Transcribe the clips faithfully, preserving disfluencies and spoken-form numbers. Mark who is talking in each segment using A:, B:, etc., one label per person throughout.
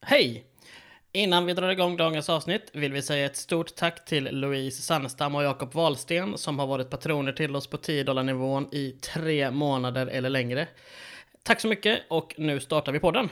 A: Hej! Innan vi drar igång dagens avsnitt vill vi säga ett stort tack till Louise Sandstam och Jakob Wahlsten som har varit patroner till oss på tio dollar nivån i tre månader eller längre. Tack så mycket och nu startar vi podden.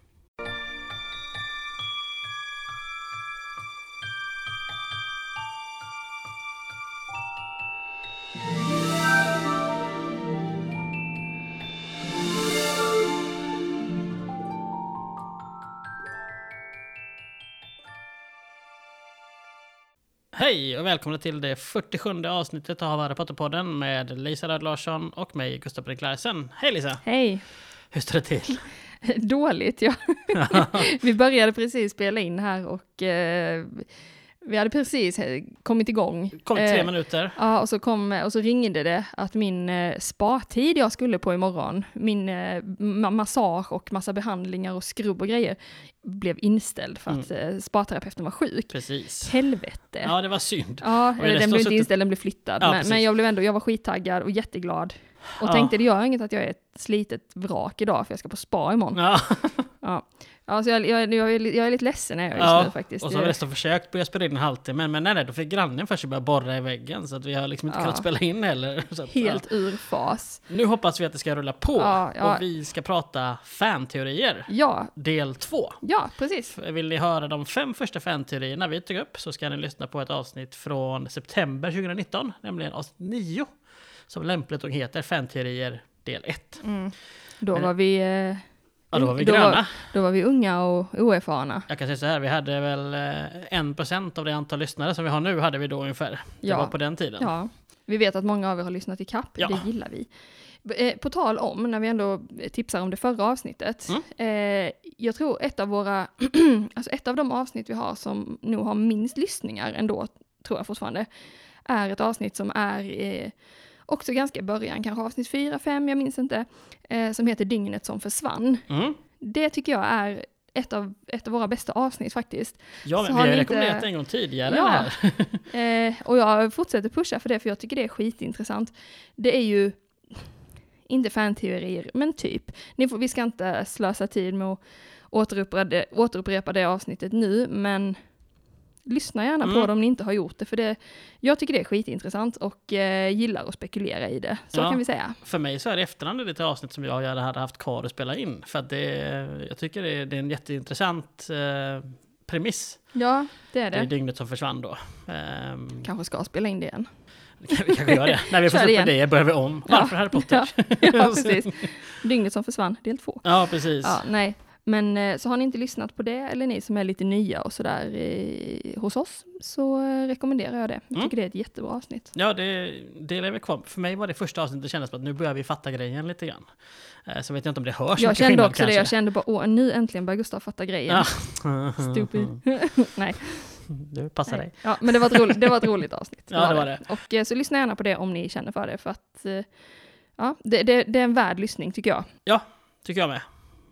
A: Hej och välkomna till det fyrtiosjunde avsnittet av Harry Potter-podden med Lisa Röd Larsson och mig, Gustav Brink Larsen. Hej Lisa!
B: Hej!
A: Hur står det till?
B: Dåligt, ja. Vi började precis spela in här och eh, vi hade precis kommit igång.
A: Kom tre
B: eh,
A: minuter.
B: Ja, och så, kom, och så ringde det att min eh, spa-tid jag skulle på imorgon, min eh, massage och massa behandlingar och skrubb och grejer, blev inställd för att mm. eh, spa-terapeuten var sjuk.
A: Precis.
B: Helvete.
A: Ja, det var synd.
B: Ja, eller den blev inte inställd, den blev flyttad.
A: Ja,
B: men, men jag blev ändå, jag var skittaggad och jätteglad. Och ja. tänkte, det gör inget att jag är ett slitet vrak idag för jag ska på spa imorgon. Ja. ja. Alltså jag, jag, jag, är, jag är lite ledsen jag just
A: ja,
B: nu faktiskt.
A: Och så har vi nästan försökt börja spela in en halvtimme. Men, men nej, nej, då fick grannen först börja borra i väggen. Så att vi har liksom inte ja. kunnat spela in heller. Så att,
B: Helt
A: ja.
B: ur fas.
A: Nu hoppas vi att det ska rulla på.
B: Ja, ja.
A: Och vi ska prata fanteorier.
B: Ja.
A: Del två.
B: Ja, precis.
A: Vill ni höra de fem första fanteorierna vi tog upp så ska ni lyssna på ett avsnitt från september tjugonitton. Nämligen avsnitt nio. Som lämpligt och heter fanteorier del ett. Mm.
B: Då men, var vi... Eh...
A: Ja, då var vi
B: då
A: gröna.
B: Var, då var vi unga och oerfarna.
A: Jag kan säga så här, vi hade väl en procent av det antal lyssnare som vi har nu hade vi då ungefär. Det
B: ja.
A: var på den tiden.
B: Ja, vi vet att många av er har lyssnat i kapp. Ja. Det gillar vi. På tal om, när vi ändå tipsar om det förra avsnittet. Mm. Eh, jag tror ett av våra, alltså ett av de avsnitt vi har som nog har minst lyssningar ändå, tror jag fortfarande, är ett avsnitt som är... Eh, också ganska i början, kanske avsnitt fyra, fem, jag minns inte, eh, som heter Dygnet som försvann. Mm. Det tycker jag är ett av, ett av våra bästa avsnitt faktiskt.
A: Ja, men så vi har rekommenderat inte... en gång tidigare.
B: Ja, här. eh, och jag fortsätter pusha för det, för jag tycker det är skitintressant. Det är ju inte fanteorier, men typ. Ni får, vi ska inte slösa tid med att återupprepa det, återupprepa det avsnittet nu, men... Lyssna gärna mm. på det om ni inte har gjort det. För det, jag tycker det är skitintressant och eh, gillar att spekulera i det. Så ja, kan vi säga.
A: För mig så är det efterhand lite avsnitt som jag hade haft kvar att spela in. För att det, jag tycker det är, det är en jätteintressant eh, premiss.
B: Ja, det är det.
A: Det är dygnet som försvann då. Um,
B: kanske ska spela in det igen.
A: Vi kanske gör det. När vi får släppa det börjar vi om. Varför ja. Harry Potter?
B: Ja, ja, precis. Dygnet som försvann, del två.
A: Ja, precis.
B: Ja, nej. Men så har ni inte lyssnat på det, eller ni som är lite nya och sådär eh, hos oss, så eh, rekommenderar jag det. Jag tycker mm. det är ett jättebra avsnitt.
A: Ja, det, det lever kvar. För mig var det första avsnittet det kändes som att nu börjar vi fatta grejen lite grann. Eh, så vet jag inte om det hörs.
B: Jag kände också
A: kanske.
B: det, jag kände bara, åh, nu äntligen börjar Gustav fatta grejen. Ja. Stupid. Nej.
A: Det passar
B: Nej.
A: dig.
B: Ja, men det var ett roligt, det var ett roligt avsnitt.
A: Ja, det var det.
B: Och eh, så lyssna gärna på det om ni känner för det, för att eh, ja, det, det, det är en värd lyssning tycker jag.
A: Ja, tycker jag med.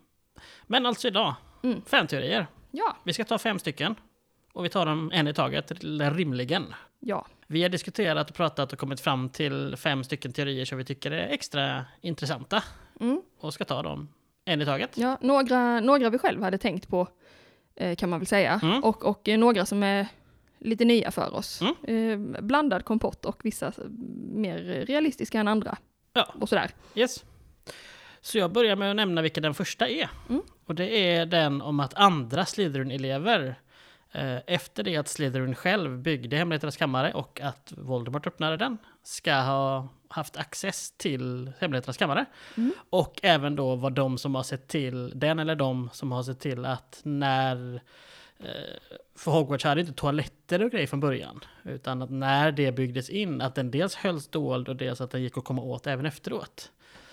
A: Men alltså idag, mm. fem teorier.
B: Ja.
A: Vi ska ta fem stycken. Och vi tar dem en i taget, rimligen.
B: Ja.
A: Vi har diskuterat och pratat och kommit fram till fem stycken teorier som vi tycker är extra intressanta. Mm. Och ska ta dem en i taget.
B: Ja, några, några vi själv hade tänkt på eh, kan man väl säga. Mm. Och, och eh, några som är lite nya för oss. Mm. Eh, blandad kompott och vissa mer realistiska än andra. Ja. Och sådär.
A: Yes. Så jag börjar med att nämna vilken den första är. Mm. Och det är den om att andra Slytherin-elever eh, efter det att Slytherin själv byggde Hemligheternas kammare och att Voldemort öppnade den ska ha haft access till Hemligheternas kammare. Mm. Och även då var de som har sett till, den eller de som har sett till att när, eh, för Hogwarts hade inte toaletter och grejer från början, utan att när det byggdes in att den dels hölls dold och dels att den gick att komma åt även efteråt.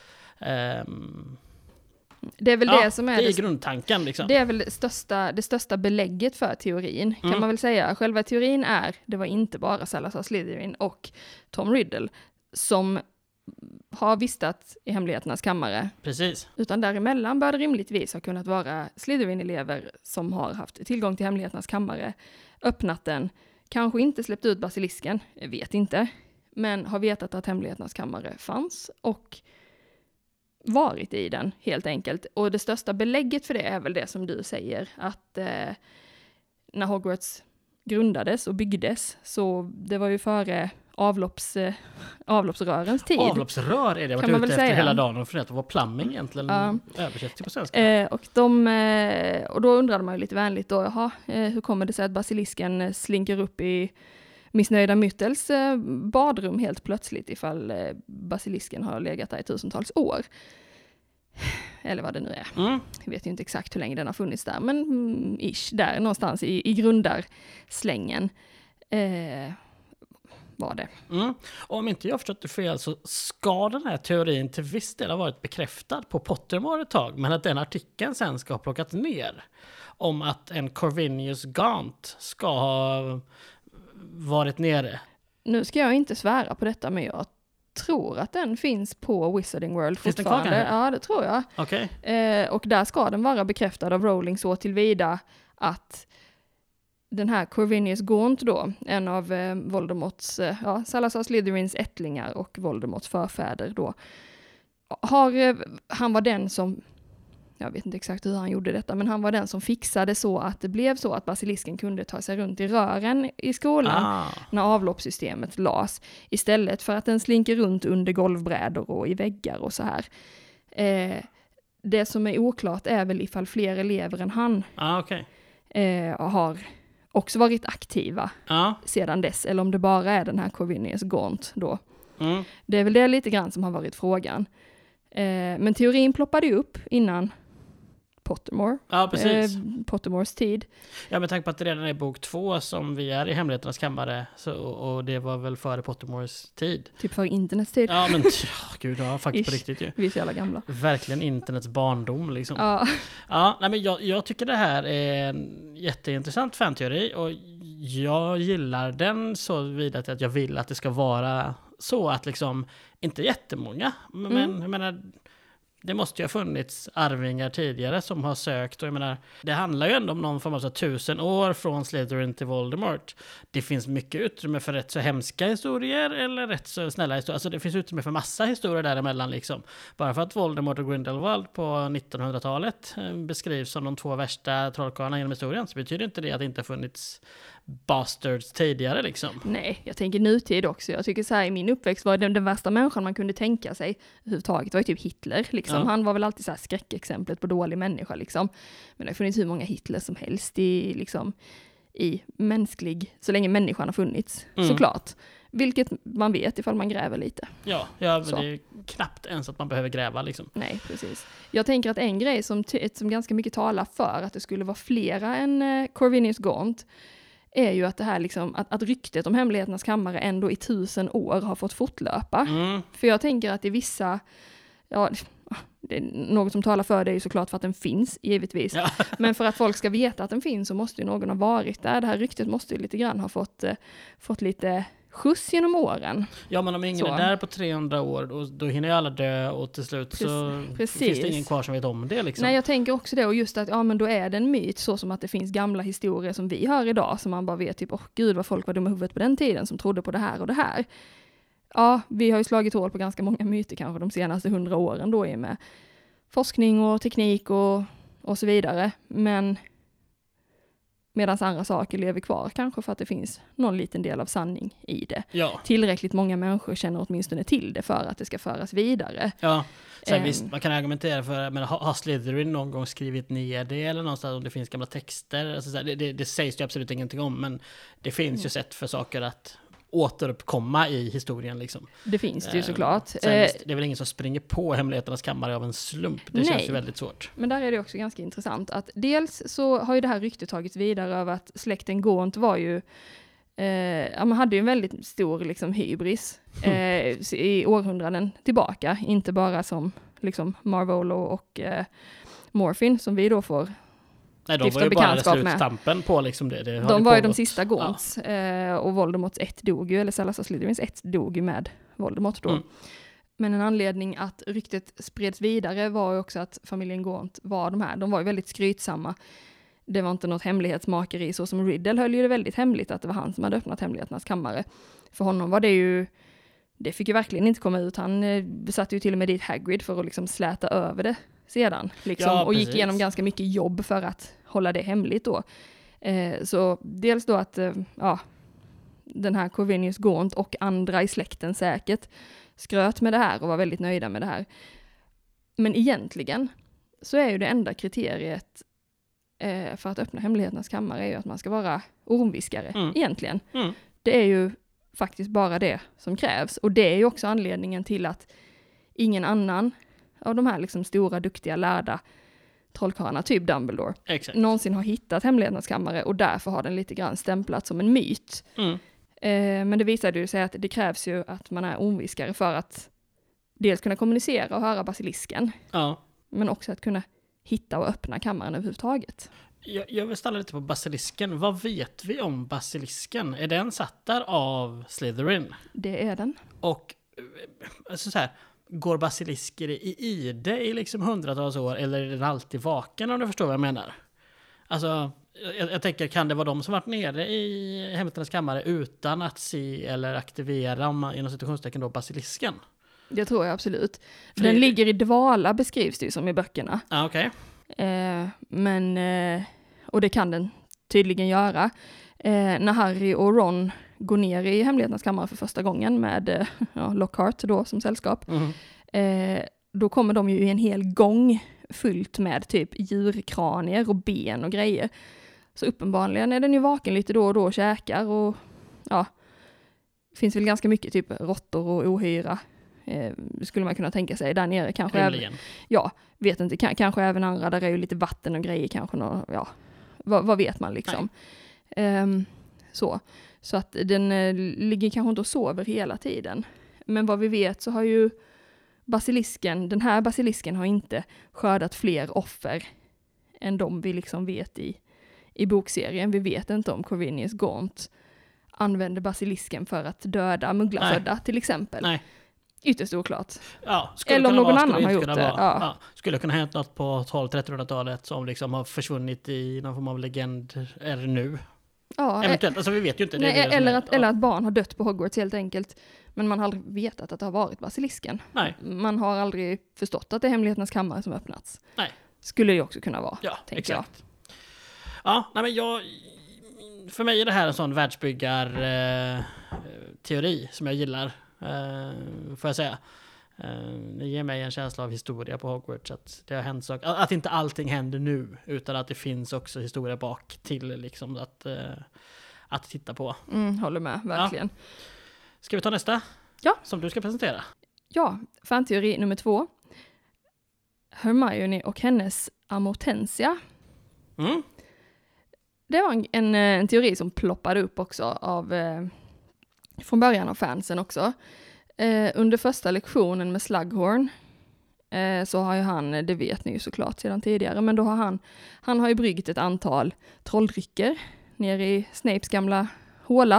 A: Um,
B: det är väl
A: ja,
B: det som är
A: det, är
B: det,
A: grundtanken liksom.
B: Det är väl det största, det största belägget för teorin, kan mm. man väl säga. Själva teorin är, det var inte bara Salazar Slytherin och Tom Riddle som har vistat i Hemligheternas kammare.
A: Precis.
B: Utan däremellan bör det rimligtvis ha kunnat vara Slytherin-elever som har haft tillgång till Hemligheternas kammare, öppnat den, kanske inte släppt ut basilisken, jag vet inte, men har vetat att Hemligheternas kammare fanns och varit i den helt enkelt. Och det största belägget för det är väl det som du säger, att eh, när Hogwarts grundades och byggdes, så det var ju före avlopps, eh, avloppsrörens tid.
A: Avloppsrör är det, jag har varit ute efter säga. hela dagen och funderat på vad plumbing egentligen uh, översätts till på svenska.
B: Eh, och, de, eh, och då undrade man ju lite vänligt då, jaha, eh, hur kommer det sig att basilisken slinker upp i missnöjda Myttels eh, badrum helt plötsligt ifall eh, basilisken har legat där i tusentals år. Eller vad det nu är. Mm. Jag vet ju inte exakt hur länge den har funnits där, men mm, ish, där någonstans i, i grundarslängen eh, var det.
A: Mm. Och om inte jag förstått det fel så ska den här teorin till viss del ha varit bekräftad på Pottermore ett tag, men att den artikeln sen ska ha plockat ner om att en Corvinus Gaunt ska ha varit nere.
B: Nu ska jag inte svära på detta, men jag tror att den finns på Wizarding World
A: finns
B: fortfarande.
A: Den kvar,
B: ja, det tror jag.
A: Okay.
B: Eh, och där ska den vara bekräftad av Rowling så tillvida att den här Corvinus Gaunt då, en av eh, Voldemorts, eh, ja, Salazar Slytherins ättlingar och Voldemorts förfäder då, har, eh, han var den som, jag vet inte exakt hur han gjorde detta, men han var den som fixade så att det blev så att basilisken kunde ta sig runt i rören i skolan ah. när avloppssystemet las, istället för att den slinker runt under golvbrädor och i väggar och så här. Eh, det som är oklart är väl ifall fler elever än han
A: ah, okay.
B: eh, har också varit aktiva
A: ah.
B: sedan dess, eller om det bara är den här Corvinus Gaunt då.
A: Mm.
B: Det är väl det lite grann som har varit frågan. Eh, men teorin ploppade ju upp innan Pottermore.
A: Ja, precis.
B: Eh, Pottermores tid.
A: Ja, med tanke på att det redan är bok två som vi är i Hemligheternas kammare, så, och det var väl före Pottermores tid.
B: Typ före internets tid.
A: Ja, men oh, gud, ja, faktiskt
B: Ish.
A: på riktigt ju.
B: Vi är så jävla gamla.
A: Verkligen internets barndom liksom.
B: Ja.
A: Ja, nej, men jag, jag tycker det här är en jätteintressant fanteori och jag gillar den så vidare att jag vill att det ska vara så att liksom, inte jättemånga, men mm. jag menar, det måste ju ha funnits arvingar tidigare som har sökt, och jag menar, det handlar ju ändå om någon form av så tusen år från Slytherin till Voldemort. Det finns mycket utrymme för rätt så hemska historier eller rätt så snälla historier. Alltså det finns utrymme för massa historier däremellan liksom. Bara för att Voldemort och Grindelwald på nittonhundratalet beskrivs som de två värsta trollkarlarna genom historien, så betyder inte det att det inte har funnits bastards tidigare liksom.
B: Nej, jag tänker nutid också. Jag tycker så här, i min uppväxt var den, den värsta människan man kunde tänka sig överhuvudtaget var ju typ Hitler liksom. Ja. Han var väl alltid så här skräckexemplet på dålig människa liksom. Men det har funnits hur många Hitler som helst i liksom i mänsklig, så länge människan har funnits, mm. såklart. Vilket man vet ifall man gräver lite.
A: Ja, ja men det är knappt ens att man behöver gräva liksom.
B: Nej, precis. Jag tänker att en grej som, t- som ganska mycket talar för att det skulle vara flera än uh, Corvinus Gaunt är ju att det här liksom, att, att ryktet om Hemligheternas kammare ändå i tusen år har fått fortlöpa.
A: Mm.
B: För jag tänker att i vissa, ja, det är något som talar för det är ju såklart för att den finns, givetvis. Ja. Men för att folk ska veta att den finns så måste ju någon ha varit där. Det här ryktet måste ju lite grann ha fått, eh, fått lite skjuts genom åren.
A: Ja, men om ingen så. är där på trehundra år, då, då hinner ju alla dö och till slut Precis. så Precis. finns det ingen kvar som vet om det liksom.
B: Nej, jag tänker också det, och just att ja, men då är det en myt så som att det finns gamla historier som vi hör idag som man bara vet typ, åh oh, gud vad folk var dumma i huvudet på den tiden som trodde på det här och det här. Ja, vi har ju slagit hål på ganska många myter kanske de senaste hundra åren då i med forskning och teknik och, och så vidare. Men medan andra saker lever kvar kanske för att det finns någon liten del av sanning i det.
A: Ja.
B: Tillräckligt många människor känner åtminstone till det för att det ska föras vidare.
A: Ja, sen um, visst, man kan argumentera för, men har Slytherin någon gång skrivit ner det eller någonstans om det finns gamla texter? Alltså, det, det, det sägs ju absolut ingenting om, men det finns mm. ju sätt för saker att återuppkomma i historien liksom.
B: Det finns det ju såklart.
A: Sen, eh, det är väl ingen som springer på Hemligheternas kammare av en slump. Det nej. känns ju väldigt svårt.
B: Men där är det också ganska intressant att dels så har ju det här ryktet tagits vidare över att släkten Gaunt var ju eh, ja, man hade ju en väldigt stor liksom hybris eh, i århundraden tillbaka. Inte bara som liksom Marvolo och eh, Morphin som vi då får
A: Nej, de var ju bara slutstampen på liksom det. det
B: de var ju de sista Gaunts. Ja. Eh, och Voldemorts ett dog ju, eller Salazar Slytherins ett dog ju med Voldemort då. Mm. Men en anledning att ryktet spreds vidare var ju också att familjen Gaunt var de här. De var ju väldigt skrytsamma. Det var inte något hemlighetsmakeri så som Riddle höll ju det väldigt hemligt att det var han som hade öppnat Hemligheternas kammare. För honom var det ju det fick ju verkligen inte komma ut. Han eh, satte ju till och med dit Hagrid för att liksom släta över det sedan. Liksom,
A: Ja,
B: och gick
A: precis.
B: igenom ganska mycket jobb för att hålla det hemligt då. Eh, så dels då att eh, ja, den här Corvinus Gaunt och andra i släkten säkert skröt med det här och var väldigt nöjda med det här. Men egentligen så är ju det enda kriteriet eh, för att öppna hemligheternas kammare är ju att man ska vara ormviskare
A: Mm.
B: egentligen.
A: Mm.
B: Det är ju faktiskt bara det som krävs. Och det är ju också anledningen till att ingen annan av de här liksom stora, duktiga, lärda trollkarlarna, typ Dumbledore,
A: Exakt.
B: någonsin har hittat hemligheternas kammare och därför har den lite grann stämplat som en myt.
A: Mm.
B: Eh, men det visade ju sig att det krävs ju att man är ormviskare för att dels kunna kommunicera och höra basilisken,
A: Ja.
B: men också att kunna hitta och öppna kammaren överhuvudtaget.
A: Jag, jag vill stanna lite på basilisken. Vad vet vi om basilisken? Är den satt där av Slytherin?
B: Det är den.
A: Och alltså så här, går basilisker i ide i liksom hundratals år eller är den alltid vaken, om du förstår vad jag menar? Alltså, jag, jag tänker, kan det vara de som varit nere i hemligheternas kammare utan att se eller aktivera, om man, inom situationstecken då, basilisken?
B: Det tror jag absolut.
A: För
B: Den
A: det-
B: ligger i dvala, beskrivs det ju som i böckerna.
A: Ja, okej.
B: Eh, men, eh, och det kan den tydligen göra. Eh, när Harry och Ron går ner i hemligheternas kammare för första gången med eh, ja, Lockhart då som sällskap,
A: Mhm.
B: eh, då kommer de ju i en hel gång fyllt med typ djurkranier och ben och grejer. Så uppenbarligen är den ju vaken lite då och då och käkar och ja, det finns väl ganska mycket typ råttor och ohyra. Eh, skulle man kunna tänka sig där nere. Kanske även,
A: Rimligen.
B: ja, vet inte, k- kanske även andra, där är ju lite vatten och grejer kanske, nå, ja, vad, vad vet man liksom. Ehm, så. så att den eh, ligger kanske inte och sover hela tiden. Men vad vi vet så har ju basilisken, den här basilisken har inte skördat fler offer än de vi liksom vet i, i bokserien. Vi vet inte om Corvinus Gaunt använder basilisken för att döda mugglarfödda till exempel.
A: Nej.
B: Ytterst oklart.
A: Ja, skulle
B: Eller om
A: kunna
B: någon
A: vara,
B: annan
A: skulle
B: har
A: inte
B: gjort
A: kunna
B: det,
A: vara.
B: ja.
A: Ja, skulle kunna ha hänt något på tolv-trettonhundratalet som liksom har försvunnit i någon form av legend är det nu.
B: Ja,
A: Eventuellt, alltså vi vet ju inte. Det är
B: nej,
A: det som
B: eller,
A: är-
B: att,
A: ja.
B: eller att barn har dött på Hogwarts helt enkelt. Men man har aldrig vetat att det har varit basilisken.
A: Nej,
B: Man har aldrig förstått att det är hemligheternas kammare som öppnats.
A: nej.
B: Skulle det ju också kunna vara,
A: Ja,
B: tänker
A: exakt. Ja, nej men jag... För mig är det här en sån världsbyggar eh, teori som jag gillar, eh, får jag säga. Eh, det ger mig en känsla av historia på Hogwarts, att det har hänt saker. Att inte allting händer nu, utan att det finns också historia bak till liksom att, eh, att titta på.
B: jag. Mm, håller med, verkligen.
A: Ska vi ta nästa?
B: Ja.
A: Som du ska presentera.
B: Ja, fanteori nummer två. Hermione och hennes amortensia.
A: Mm.
B: Det var en, en, en teori som ploppade upp också av, eh, från början av fansen också. Eh, under första lektionen med Slughorn eh, så har ju han, det vet ni ju såklart sedan tidigare, men då har han, han har ju bryggt ett antal trolldrycker nere i Snapes gamla håla.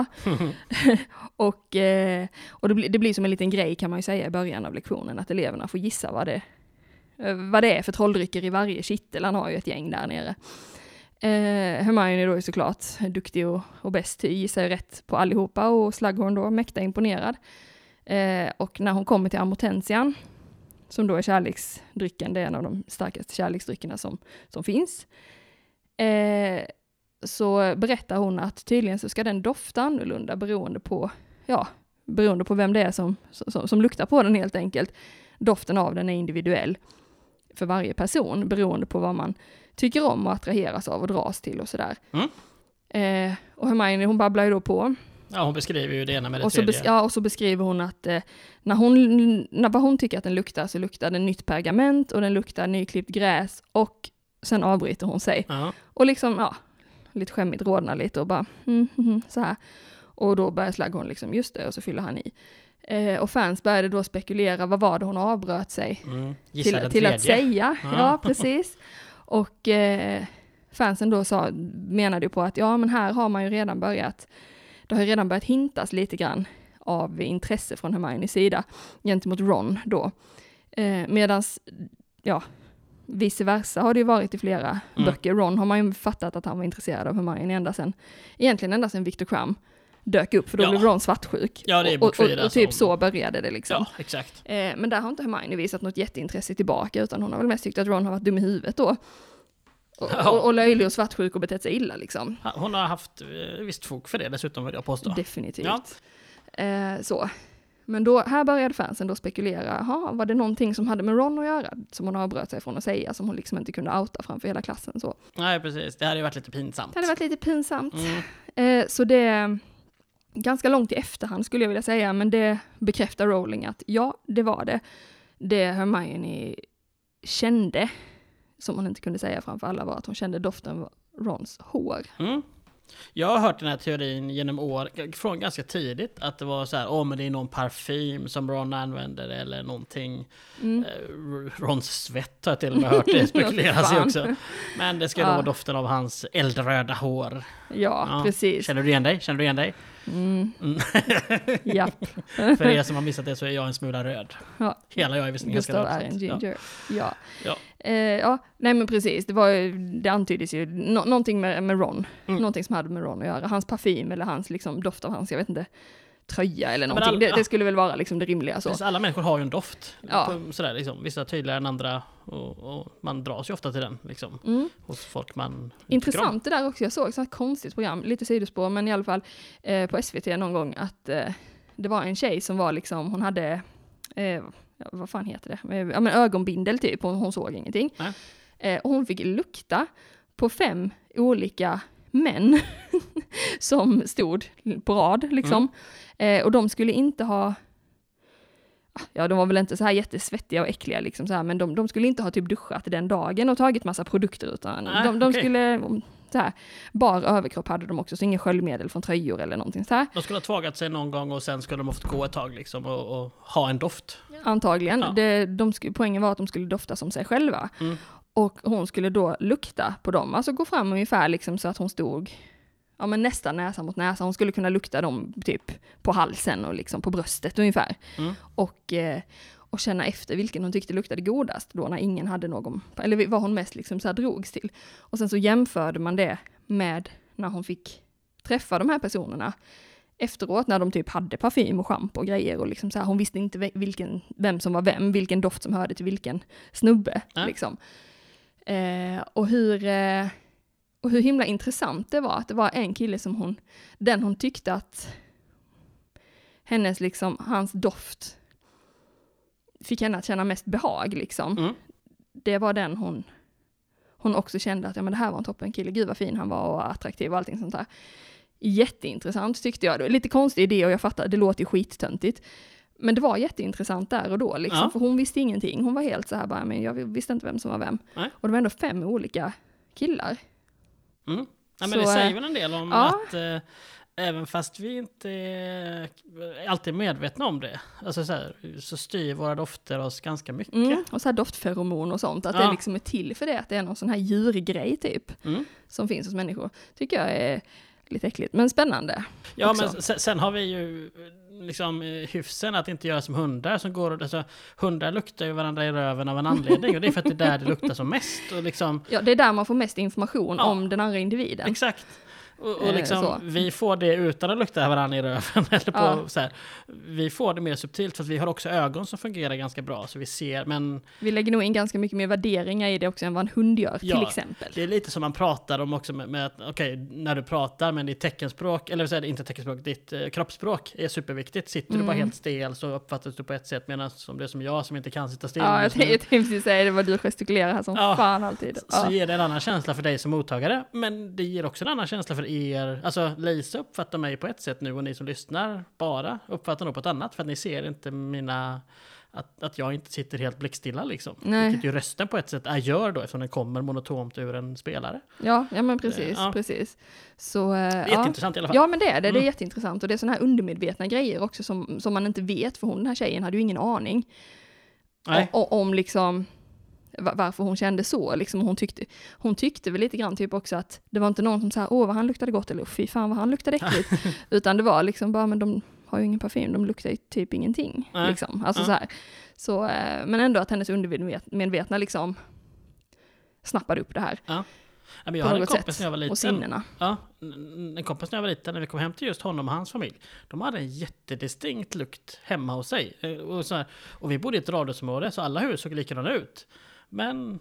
B: och eh, och det, blir, det blir som en liten grej kan man ju säga i början av lektionen, att eleverna får gissa vad det, eh, vad det är för trolldrycker i varje kittel. Han har ju ett gäng där nere. Eh, Hermione då är såklart duktig och, och bäst, gissar ju rätt på allihopa, och Slughorn då mäkta imponerad. Eh, och när hon kommer till amortensian, som då är kärleksdrycken, det är en av de starkaste kärleksdryckerna som, som finns, eh, så berättar hon att tydligen så ska den dofta annorlunda beroende på, ja, beroende på vem det är som, som, som luktar på den helt enkelt. Doften av den är individuell för varje person, beroende på vad man tycker om och attraheras av och dras till och sådär.
A: Mm.
B: Eh, och Hermione, hon babblar ju då på.
A: Ja, hon beskriver ju det ena med det
B: Och så,
A: tredje.
B: bes- ja, och så beskriver hon att eh, när hon, när vad hon tycker att den luktar, så luktar den nytt pergament och den luktar nyklippt gräs, och sen avbryter hon sig.
A: Ja.
B: Och liksom, ja, lite skämmigt rodnar lite och bara, mm, mm, mm, så här. Och då börjar Slughorn liksom, just det, och så fyller han i. Eh, och fans började då spekulera, vad var det hon avbröt sig
A: Mm. Gissa
B: till,
A: den
B: till att
A: tredje.
B: säga.
A: Ja.
B: Ja, precis. Och eh, fansen då sa, menade ju på att ja, men här har man ju redan börjat, det har ju redan börjat hintas lite grann av intresse från Hermiones sida gentemot Ron då. Eh, medans, ja, vice versa har det ju varit i flera
A: Mm.
B: böcker. Ron har man ju fattat att han var intresserad av Hermione ända sedan, egentligen ända sedan Victor Crumb dök upp, för då
A: ja.
B: blev Ron svartsjuk.
A: Ja, det är
B: och,
A: bok fyra,
B: och, och typ
A: som...
B: så började det liksom.
A: Ja, exakt.
B: Eh, men där har inte Hermione visat något jätteintresse tillbaka, utan hon har väl mest tyckt att Ron har varit dum i huvudet då. Och,
A: ja.
B: och, och löjlig och svartsjuk och betett sig illa liksom.
A: Hon har haft eh, visst fog för det dessutom, vill jag påstå.
B: Definitivt.
A: Ja.
B: Eh, så. Men då, här började fansen då spekulera, aha, var det någonting som hade med Ron att göra, som hon avbröt sig från att säga, som hon liksom inte kunde outa framför hela klassen. Så.
A: Nej, precis. Det hade ju varit lite pinsamt.
B: Det hade varit lite pinsamt.
A: Mm.
B: Eh, så det, ganska långt i efterhand skulle jag vilja säga, men det bekräftar Rowling att ja, det var det. Det Hermione kände, som hon inte kunde säga framför alla, var att hon kände doften av Rons hår.
A: Mm. Jag har hört den här teorin genom år, från ganska tidigt, att det var så här, åh oh, men det är någon parfym som Ron använder eller någonting. Mm. Eh, Rons svett har jag till och med hört det spekuleras i också. Men det ska ja. då vara doften av hans eldröda hår.
B: Ja, ja, precis.
A: Känner du igen dig? Känner du igen dig?
B: Mm. Mm. Japp.
A: För er som har missat det så är jag en smula röd.
B: Ja.
A: Hela jag är visst ganska
B: röd. Gustav är en ginger. Ja. Ja. Ja. Eh, ja. Nej men precis, det, var ju, det antyddes ju no- någonting med, med Ron. Mm. Någonting som hade med Ron att göra. Hans parfym eller hans liksom, doft av hans, jag vet inte, tröja eller någonting. All, det, det skulle väl vara liksom det rimliga. Så.
A: Alla människor har ju en doft.
B: Ja.
A: På, sådär, liksom. Vissa tydligare än andra. Och, och man dras ju ofta till den. Liksom, mm. Hos folk man
B: intressant det där också. Jag såg ett sånt här konstigt program. Lite sidospår, men i alla fall eh, på S V T någon gång. Att eh, det var en tjej som var liksom, hon hade, eh, vad fan heter det? Ja, men ögonbindel typ. Hon, hon såg ingenting. Eh, och hon fick lukta på fem olika män som stod på rad liksom. Mm. Eh, och de skulle inte ha, ja de var väl inte så här jättesvettiga och äckliga liksom så här, men de, de skulle inte ha typ duschat den dagen och tagit massa produkter, utan ah, de, de okay. skulle så här, bar överkropp hade de också, så ingen sköljmedel från tröjor eller någonting så här.
A: De skulle ha tvagat sig någon gång och sen skulle de ha fått gå ett tag liksom och, och ha en doft.
B: Antagligen.
A: Ja.
B: Det, de skulle, poängen var att de skulle dofta som sig själva. Mm. Och hon skulle då lukta på dem, alltså gå fram ungefär liksom så att hon stod ja, men nästan näsa mot näsa. Hon skulle kunna lukta dem typ på halsen och liksom på bröstet ungefär. Mm. Och, eh, och känna efter vilken hon tyckte luktade godast då när ingen hade någon, eller vad hon mest liksom så här drogs till. Och sen så jämförde man det med när hon fick träffa de här personerna efteråt, när de typ hade parfym och shampoo och grejer och liksom så här, hon visste inte vilken, vem som var vem, vilken doft som hörde till vilken snubbe. Mm. Liksom. Eh, och hur... Eh, Och hur himla intressant det var att det var en kille som hon, den hon tyckte att hennes liksom, hans doft fick henne att känna mest behag liksom. Mm. Det var den hon, hon också kände att ja, men det här var en toppen kille, gud vad fin han var och attraktiv och allting sånt där. Jätteintressant tyckte jag. Det var lite konstig idé och jag fattar, det låter ju skittöntigt. Men det var jätteintressant där och då liksom, ja. För hon visste ingenting. Hon var helt så här bara, men jag visste inte vem som var vem. Nej. Och det var ändå fem olika killar.
A: Mm. Ja, men så, det säger väl en del om ja. att eh, även fast vi inte är alltid medvetna om det, alltså så, här, så styr våra dofter oss ganska mycket.
B: Mm. Och så här doftferomon och sånt, att ja. det liksom är till för det, att det är någon sån här djurgrej typ, mm. som finns hos människor. Tycker jag är lite äckligt, men spännande.
A: Ja,
B: också.
A: men sen, sen har vi ju liksom hyfsen att inte göra som hundar som går, alltså, hundar luktar ju varandra i röven av en anledning och det är för att det är där det luktar som mest och liksom,
B: ja, det är där man får mest information ja. om den andra individen.
A: Exakt. Och, och liksom, eh, vi får det utan att lukta varandra i röven eller på, ja. så här, vi får det mer subtilt för att vi har också ögon som fungerar ganska bra så vi ser, men
B: vi lägger nog in ganska mycket mer värderingar i det också än vad en hund gör, ja, till exempel.
A: Det är lite som man pratar om också med, med att okej, okay, när du pratar med ditt teckenspråk, eller så är det inte teckenspråk, ditt eh, kroppsspråk är superviktigt. Sitter mm. du bara helt stel så uppfattas du på ett sätt, medan som det är som jag som inte kan sitta still.
B: Ja, jag tänkte säga det, vad du gestikulerar här som ja. fan alltid. Ja.
A: Så ger det en annan känsla för dig som mottagare, men det ger också en annan känsla för er, alltså Lisa uppfattar mig på ett sätt nu och ni som lyssnar bara uppfattar nog på ett annat för att ni ser inte mina, att, att jag inte sitter helt blickstilla liksom. Nej. Vilket ju rösten på ett sätt är gör då eftersom den kommer monotont ur en spelare.
B: Ja, ja men precis, ja. precis. Så,
A: det är
B: ja.
A: jätteintressant i alla fall.
B: Ja men det är det, det är mm. jätteintressant och det är sådana här undermedvetna grejer också som, som man inte vet, för hon, den här tjejen hade ju ingen aning Nej. Och, och, om liksom varför hon kände så liksom, hon tyckte hon tyckte väl lite grann typ också att det var inte någon som sa åh vad han luktade gott eller fy fan vad han luktade äckligt utan det var liksom bara men de har ju ingen parfym, de luktar ju typ ingenting Nej. liksom, alltså ja. så här så, men ändå att hennes undermedvetna liksom snappade upp det här.
A: Ja. Ja, men jag hade en kompis när jag var liten.
B: Och sinnena.
A: Ja, en kompis när jag var liten, när vi kom hem till just honom och hans familj. De hade en jättedistinkt lukt hemma hos sig. Och, så här, och vi bodde i ett radhusområde, så alla hus såg likadana ut. Men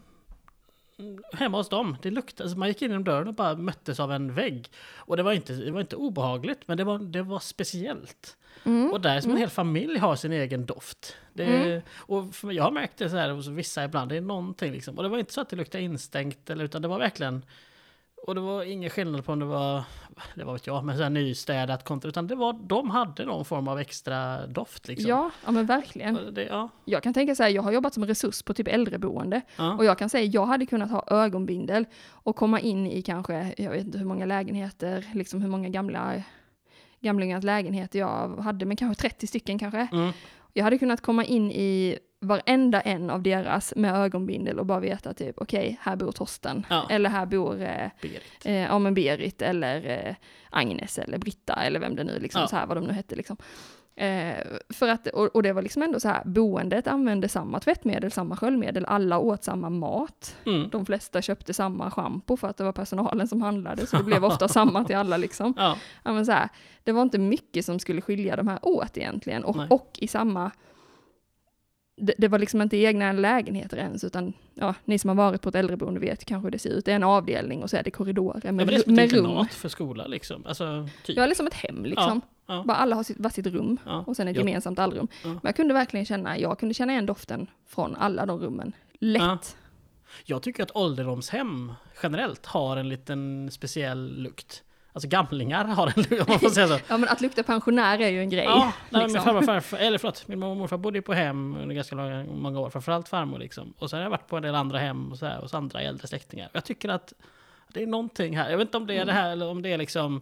A: hemma hos dem, det luktade, alltså man gick in genom dörren och bara möttes av en vägg. Och det var inte, det var inte obehagligt, men det var, det var speciellt. Mm. Och där som en hel familj har sin egen doft. Det, mm. Och för, jag har märkt det så här hos vissa ibland, det är någonting liksom. Och det var inte så att det luktade instängt, eller, utan det var verkligen... Och det var ingen skillnad på om det var, det var vet jag, men så här nystädat kontor, utan det var, de hade någon form av extra doft liksom.
B: Ja, ja men verkligen.
A: Det, ja.
B: Jag kan tänka så här, jag har jobbat som resurs på typ äldreboende. Ja. Och jag kan säga, jag hade kunnat ha ögonbindel och komma in i kanske, jag vet inte hur många lägenheter, liksom hur många gamla gamlingars lägenheter jag hade, men kanske trettio stycken kanske. Mm. Jag hade kunnat komma in i varenda en av deras med ögonbindel och bara veta typ, okej, okay, här bor Torsten. Ja. Eller här bor eh,
A: Berit.
B: Eh, ja, men Berit eller eh, Agnes eller Britta eller vem det nu liksom, ja. Så här vad de nu hette liksom. Eh, för att, och, och det var liksom ändå så här, boendet använde samma tvättmedel, samma sköljmedel, alla åt samma mat. Mm. De flesta köpte samma shampoo för att det var personalen som handlade, så det blev ofta samma till alla liksom. Ja. Ja, men så här, det var inte mycket som skulle skilja de här åt egentligen. Och, och i samma... Det, det var liksom inte egna lägenheter ens, utan ja, ni som har varit på ett äldreboende vet kanske hur det ser ut. Det är en avdelning och så är det korridorer med,
A: ja, det
B: med rum.
A: Internat för skola liksom. Alltså, typ.
B: Ja, liksom ett hem liksom. Ja, ja. Bara alla har sitt, var sitt rum ja. Och sen ett ja. gemensamt allrum. Ja. Men jag kunde verkligen känna, jag kunde känna igen doften från alla de rummen. Lätt. Ja.
A: Jag tycker att ålderdomshem generellt har en liten speciell lukt. Alltså gamlingar har en lukt, om man får säga så.
B: Ja, men att lukta pensionär är ju en grej.
A: Ja, nej, liksom. Min farmor, farfar, eller förlåt, min mormor och morfar bodde på hem under ganska långa, många år, framförallt farmor liksom. Och sen har jag varit på en del andra hem och så här, hos andra äldre släktingar. Jag tycker att det är någonting här, jag vet inte om det är mm. det här eller om det är liksom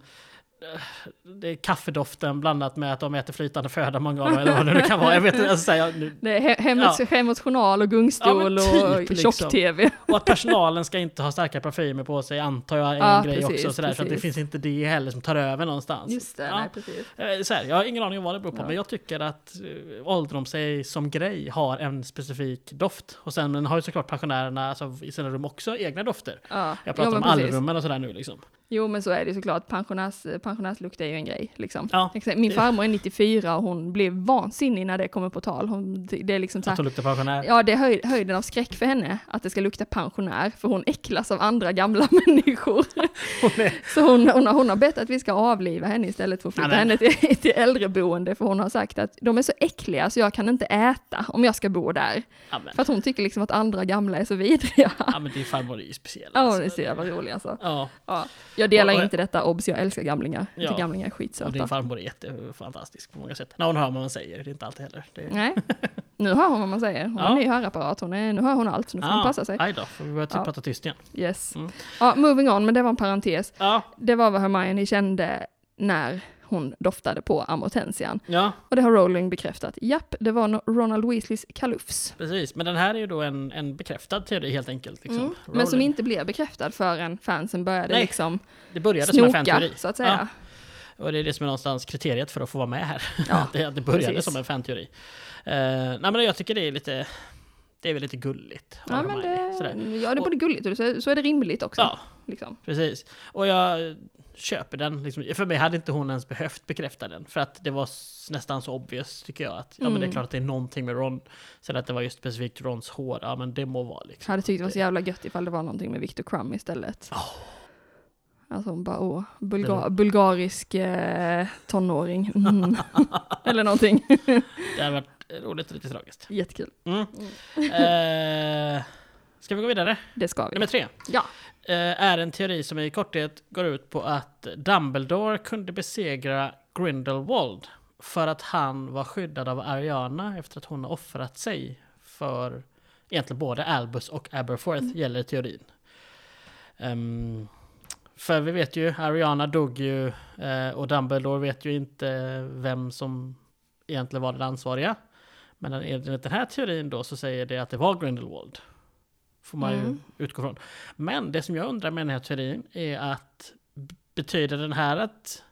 A: det är kaffedoften blandat med att de äter flytande föda många av dem, eller vad det nu kan vara. Jag vet inte, alltså, jag, nu,
B: det är hemmets, ja. hemmets journal och gungstol ja, typ, och tjock-tv. Liksom.
A: Och att personalen ska inte ha starka parfymer på sig, antar jag är en ja, grej precis, också. Sådär, så att det finns inte det heller som tar över någonstans.
B: Just det,
A: ja.
B: nej, precis.
A: Så här, jag har ingen aning om vad det beror på,
B: ja.
A: men jag tycker att uh, ålderdomshem som grej har en specifik doft. Och sen men har ju såklart pensionärerna alltså, i sina rum också egna dofter. Ja. Jag pratar ja, om allrummen och sådär nu liksom.
B: Jo, men så är det såklart. Pensionärs, pensionärslukt är ju en grej. Liksom.
A: Ja,
B: min farmor är nittiofyra och hon blev vansinnig när det kommer på tal. Hon, det är liksom så här,
A: att hon luktar pensionär?
B: Ja, det är höj, höjden av skräck för henne att det ska lukta pensionär. För hon äcklas av andra gamla människor. Hon är... Så hon, hon, har, hon har bett att vi ska avliva henne istället för att flytta Amen. henne till, till äldreboende. För hon har sagt att de är så äckliga så jag kan inte äta om jag ska bo där. Amen. För att hon tycker liksom att andra gamla är så vidriga.
A: Ja, men din farmor är ju speciell.
B: Ja, alltså. Det är så jävla roligt alltså. Ja. Ja. Jag delar och, och, inte detta, obs, jag älskar gamlingar. Ja. Till gamlingar är skitsöta.
A: Och din farmor är jättefantastisk på många sätt. När hon hör vad man säger, det är inte alltid heller. Det är...
B: Nej, nu hör hon vad man säger. Hon ja. har en ny hörapparat, hon är, nu hör hon allt, så nu får ja. hon passa sig.
A: Aj då, får vi börja typ ja. prata tyst igen.
B: Yes. Mm. Ja, moving on, men det var en parentes.
A: Ja.
B: Det var vad Hermione kände när hon doftade på amortensian.
A: Ja.
B: Och det har Rowling bekräftat. Japp, det var Ronald Weasleys kalufs.
A: Precis, men den här är ju då en, en bekräftad teori helt enkelt. Liksom.
B: Mm. Men som inte blev bekräftad förrän fansen började
A: Nej,
B: liksom
A: det började
B: snoka,
A: som en fanteori.
B: Så att säga.
A: Ja. Och det är det som är någonstans kriteriet för att få vara med här.
B: Ja,
A: det, det började
B: precis.
A: som en fanteori. Uh, nej, men jag tycker det är lite... Det är väl lite gulligt.
B: Ja, men det, ja, det är både gulligt och så, så är det rimligt också.
A: Ja,
B: liksom.
A: Precis. Och jag köper den. Liksom, för mig hade inte hon ens behövt bekräfta den. För att det var nästan så obvious, tycker jag. Att, ja, mm. men det är klart att det är någonting med Ron. Sen att det var just specifikt Rons hår. Ja, men det må vara liksom.
B: Jag hade tyckt det var så jävla gött ifall det var någonting med Victor Crumb istället.
A: Oh.
B: Alltså hon bara, åh, bulga- bulgarisk eh, tonåring. Mm. Eller någonting.
A: Det hade varit roligt och lite tragiskt.
B: Jättekul.
A: Mm. Mm. Eh, ska vi gå vidare?
B: Det ska vi.
A: Nummer tre.
B: Ja.
A: Eh, är en teori som i korthet går ut på att Dumbledore kunde besegra Grindelwald för att han var skyddad av Ariana efter att hon har offrat sig för egentligen både Albus och Aberforth, mm. gäller teorin. Um, för vi vet ju, Ariana dog ju eh, och Dumbledore vet ju inte vem som egentligen var den ansvariga. Men enligt den här teorin då så säger det att det var Grindelwald. Får man mm. ju utgå från. Men det som jag undrar med den här teorin är att betyder den här att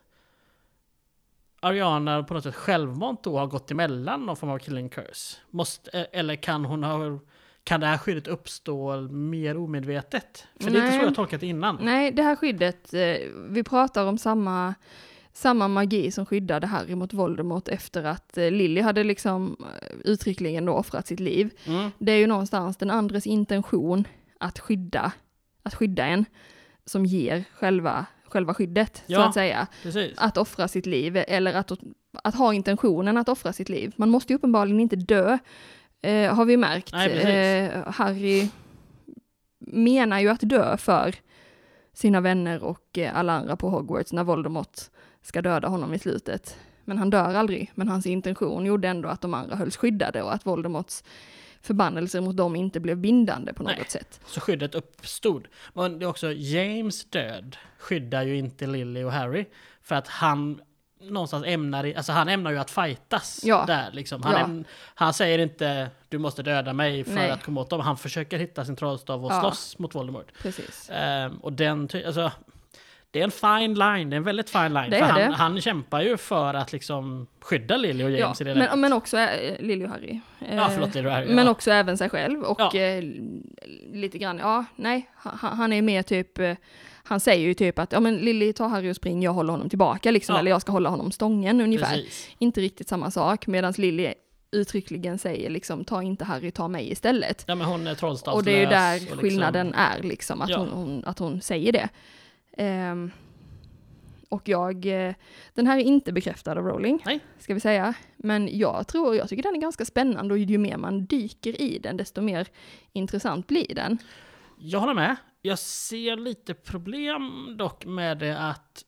A: Ariana på något sätt självmant då har gått emellan någon form av killing curse? Måste, eller kan hon ha kan det här skyddet uppstå mer omedvetet? För
B: Nej.
A: det är inte så jag tolkat det innan.
B: Nej, det här skyddet, eh, vi pratar om samma, samma magi som skyddade Harry mot Voldemort efter att eh, Lily hade liksom eh, uttryckligen då offrat sitt liv.
A: Mm.
B: Det är ju någonstans den andres intention att skydda, att skydda en som ger själva, själva skyddet,
A: Ja,
B: så att säga.
A: Precis.
B: Att offra sitt liv eller att, att ha intentionen att offra sitt liv. Man måste ju uppenbarligen inte dö, eh, har vi märkt.
A: Nej, precis.
B: eh, Harry menar ju att dö för sina vänner och eh, alla andra på Hogwarts när Voldemort ska döda honom i slutet. Men han dör aldrig, men hans intention gjorde ändå att de andra hölls skyddade och att Voldemorts förbannelser mot dem inte blev bindande på något
A: Nej.
B: sätt.
A: Så skyddet uppstod. Men det är också James död skyddar ju inte Lily och Harry för att han någonstans ämnar i, alltså han ämnar ju att fightas
B: Ja.
A: där liksom. Han,
B: Ja.
A: äm, han säger inte du måste döda mig för
B: Nej.
A: att komma åt dem. Han försöker hitta sin trollstav och
B: Ja.
A: slåss mot Voldemort.
B: Precis.
A: Ehm, och den, ty- alltså, det är en fine line, det är en väldigt fine line.
B: Det
A: för
B: är
A: han,
B: det.
A: han kämpar ju för att liksom skydda Lily och James
B: Ja,
A: i det läget.
B: men, men också äh, Lily och Harry. Eh,
A: Ja, förlåt, Lily och Harry,
B: Men
A: ja.
B: också även sig själv och
A: Ja.
B: eh, lite grann, ja, nej, han, han är mer typ, eh, han säger ju typ att ja men Lily, ta Harry och spring, jag håller honom tillbaka liksom,
A: Ja.
B: eller jag ska hålla honom stången ungefär.
A: Precis.
B: Inte riktigt samma sak, medan Lily uttryckligen säger liksom, ta inte Harry, ta mig istället.
A: Ja, men hon är trollstavslös.
B: Och det är ju där
A: och liksom-
B: skillnaden är liksom, att,
A: Ja.
B: hon, hon, att hon säger det. Ehm, och jag, eh, den här är inte bekräftad av Rowling,
A: Nej.
B: ska vi säga. Men jag tror, jag tycker den är ganska spännande och ju mer man dyker i den, desto mer intressant blir den.
A: Jag håller med. Jag ser lite problem dock med det att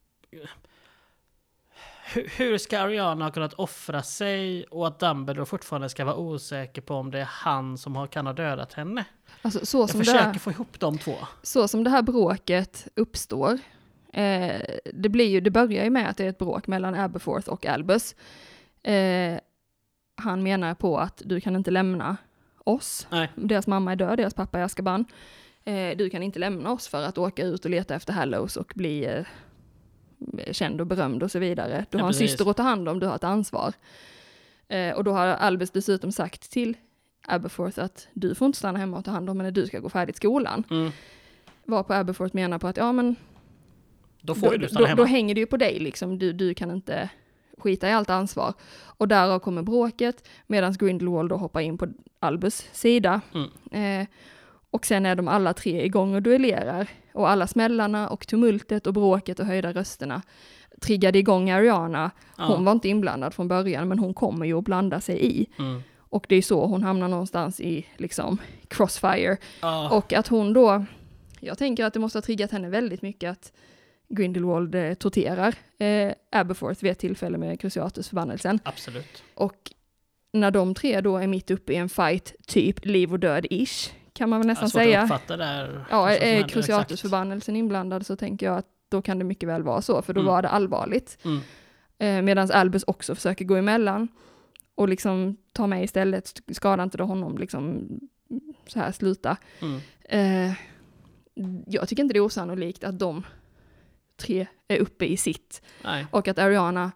A: hur, hur ska Ariana ha kunnat offra sig och att Dumbledore fortfarande ska vara osäker på om det är han som har, kan ha dödat henne?
B: Alltså, så,
A: Jag
B: som det
A: försöker
B: här,
A: få ihop de två.
B: så som det här bråket uppstår, eh, det, blir ju, det börjar ju med att det är ett bråk mellan Aberforth och Albus. Eh, han menar på att du kan inte lämna oss.
A: Nej.
B: Deras mamma är död, deras pappa är Azkaban. Eh, du kan inte lämna oss för att åka ut och leta efter Hallows och bli eh, känd och berömd och så vidare. Du
A: Ja,
B: har en
A: precis.
B: syster att ta hand om, du har ett ansvar. Eh, och då har Albus dessutom sagt till Aberforth att du får inte stanna hemma och ta hand om henne, du ska gå färdigt skolan.
A: Mm.
B: Varpå Aberforth menar på att ja men
A: Då får ju
B: då,
A: du stanna
B: då,
A: hemma.
B: då hänger det ju på dig liksom, du, du kan inte skita i allt ansvar. Och därav kommer bråket, medan Grindelwald då hoppar in på Albus sida.
A: Mm.
B: Eh, och sen är de alla tre igång och duellerar. Och alla smällarna och tumultet och bråket och höjda rösterna triggade igång Ariana.
A: Ja.
B: Hon var inte inblandad från början, men hon kommer ju att blanda sig i.
A: Mm.
B: Och det är så hon hamnar någonstans i liksom crossfire.
A: Ja.
B: Och att hon då, jag tänker att det måste ha triggat henne väldigt mycket att Grindelwald eh, torterar eh, Aberforth vid ett tillfälle med Cruciatus-förbannelsen.
A: Absolut.
B: Och när de tre då är mitt uppe i en fight, typ liv och död-ish, kan man väl nästan
A: Jag har svårt
B: säga.
A: att uppfatta där.
B: Ja,
A: vad som
B: är
A: händer
B: Cruciatus-förbannelsen inblandad så tänker jag att då kan det mycket väl vara så, för då
A: Mm.
B: var det allvarligt.
A: Mm.
B: Eh, Medan Albus också försöker gå emellan och liksom ta mig istället, skada inte då honom liksom så här sluta.
A: Mm.
B: Eh, jag tycker inte det är osannolikt att de tre är uppe i sitt.
A: Nej.
B: Och att Ariana,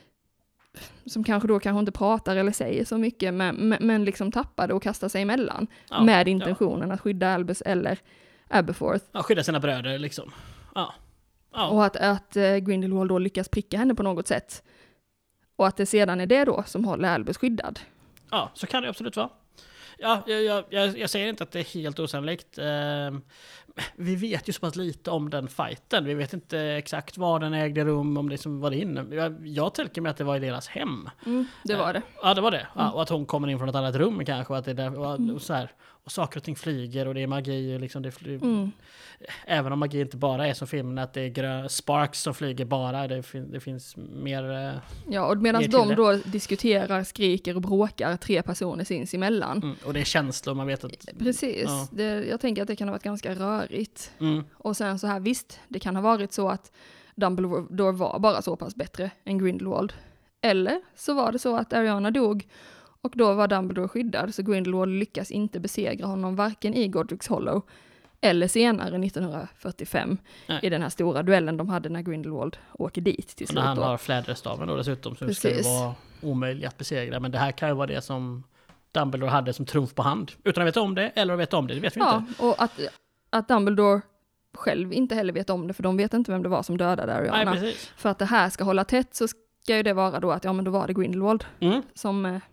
B: som kanske då kanske inte pratar eller säger så mycket, men, men, men liksom tappade och kastade sig emellan.
A: Ja,
B: med intentionen att skydda Albus eller Aberforth.
A: Ja, skydda sina bröder liksom. Ja. Ja.
B: Och att, att uh, Grindelwald då lyckas pricka henne på något sätt. Och att det sedan är det då som håller Albus skyddad.
A: Ja, så kan det absolut vara. Ja, jag, jag, jag, jag säger inte att det är helt osannolikt. Eh, vi vet ju så pass lite om den fighten. Vi vet inte exakt var den ägde rum, om det som var det inne. Jag, jag tänker mig att det var i deras hem.
B: Mm, det var det.
A: Ja, det var det. Ja, och att hon kommer in från ett annat rum kanske. Och, att det är där, och,
B: Mm.
A: och, så här, och saker och ting flyger och det är magi. Och liksom det fly,
B: Mm.
A: Även om magi inte bara är som filmen, att det är grö, sparks som flyger bara. Det, fin, det finns mer... Eh,
B: Ja, och medan
A: Mer till
B: de
A: det.
B: då diskuterar, skriker och bråkar, tre personer sinsemellan.
A: mm, och det är känslor, man vet att...
B: Precis.
A: Ja.
B: Det, jag tänker att det kan ha varit ganska rörigt.
A: Mm,
B: Och sen så här, visst, det kan ha varit så att Dumbledore var bara så pass bättre än Grindelwald. Eller så var det så att Ariana dog och då var Dumbledore skyddad, så Grindelwald lyckas inte besegra honom varken i Godric's Hollow eller senare nittonhundrafyrtiofem
A: Nej.
B: i den här stora duellen de hade när Grindelwald åker dit till
A: och
B: slut.
A: när han
B: då.
A: har fläderstaven då dessutom, så ska det
B: Precis.
A: vara omöjligt att besegra. Men det här kan ju vara det som Dumbledore hade som trumf på hand. Utan att veta om det, eller att veta om det, det vet vi
B: ja,
A: inte.
B: Ja, och att, att Dumbledore själv inte heller vet om det, för de vet inte vem det var som dödade Ariana.
A: Nej, precis.
B: För att det här ska hålla tätt så ska ju det vara då att ja, men då var det Grindelwald
A: Mm.
B: som eh,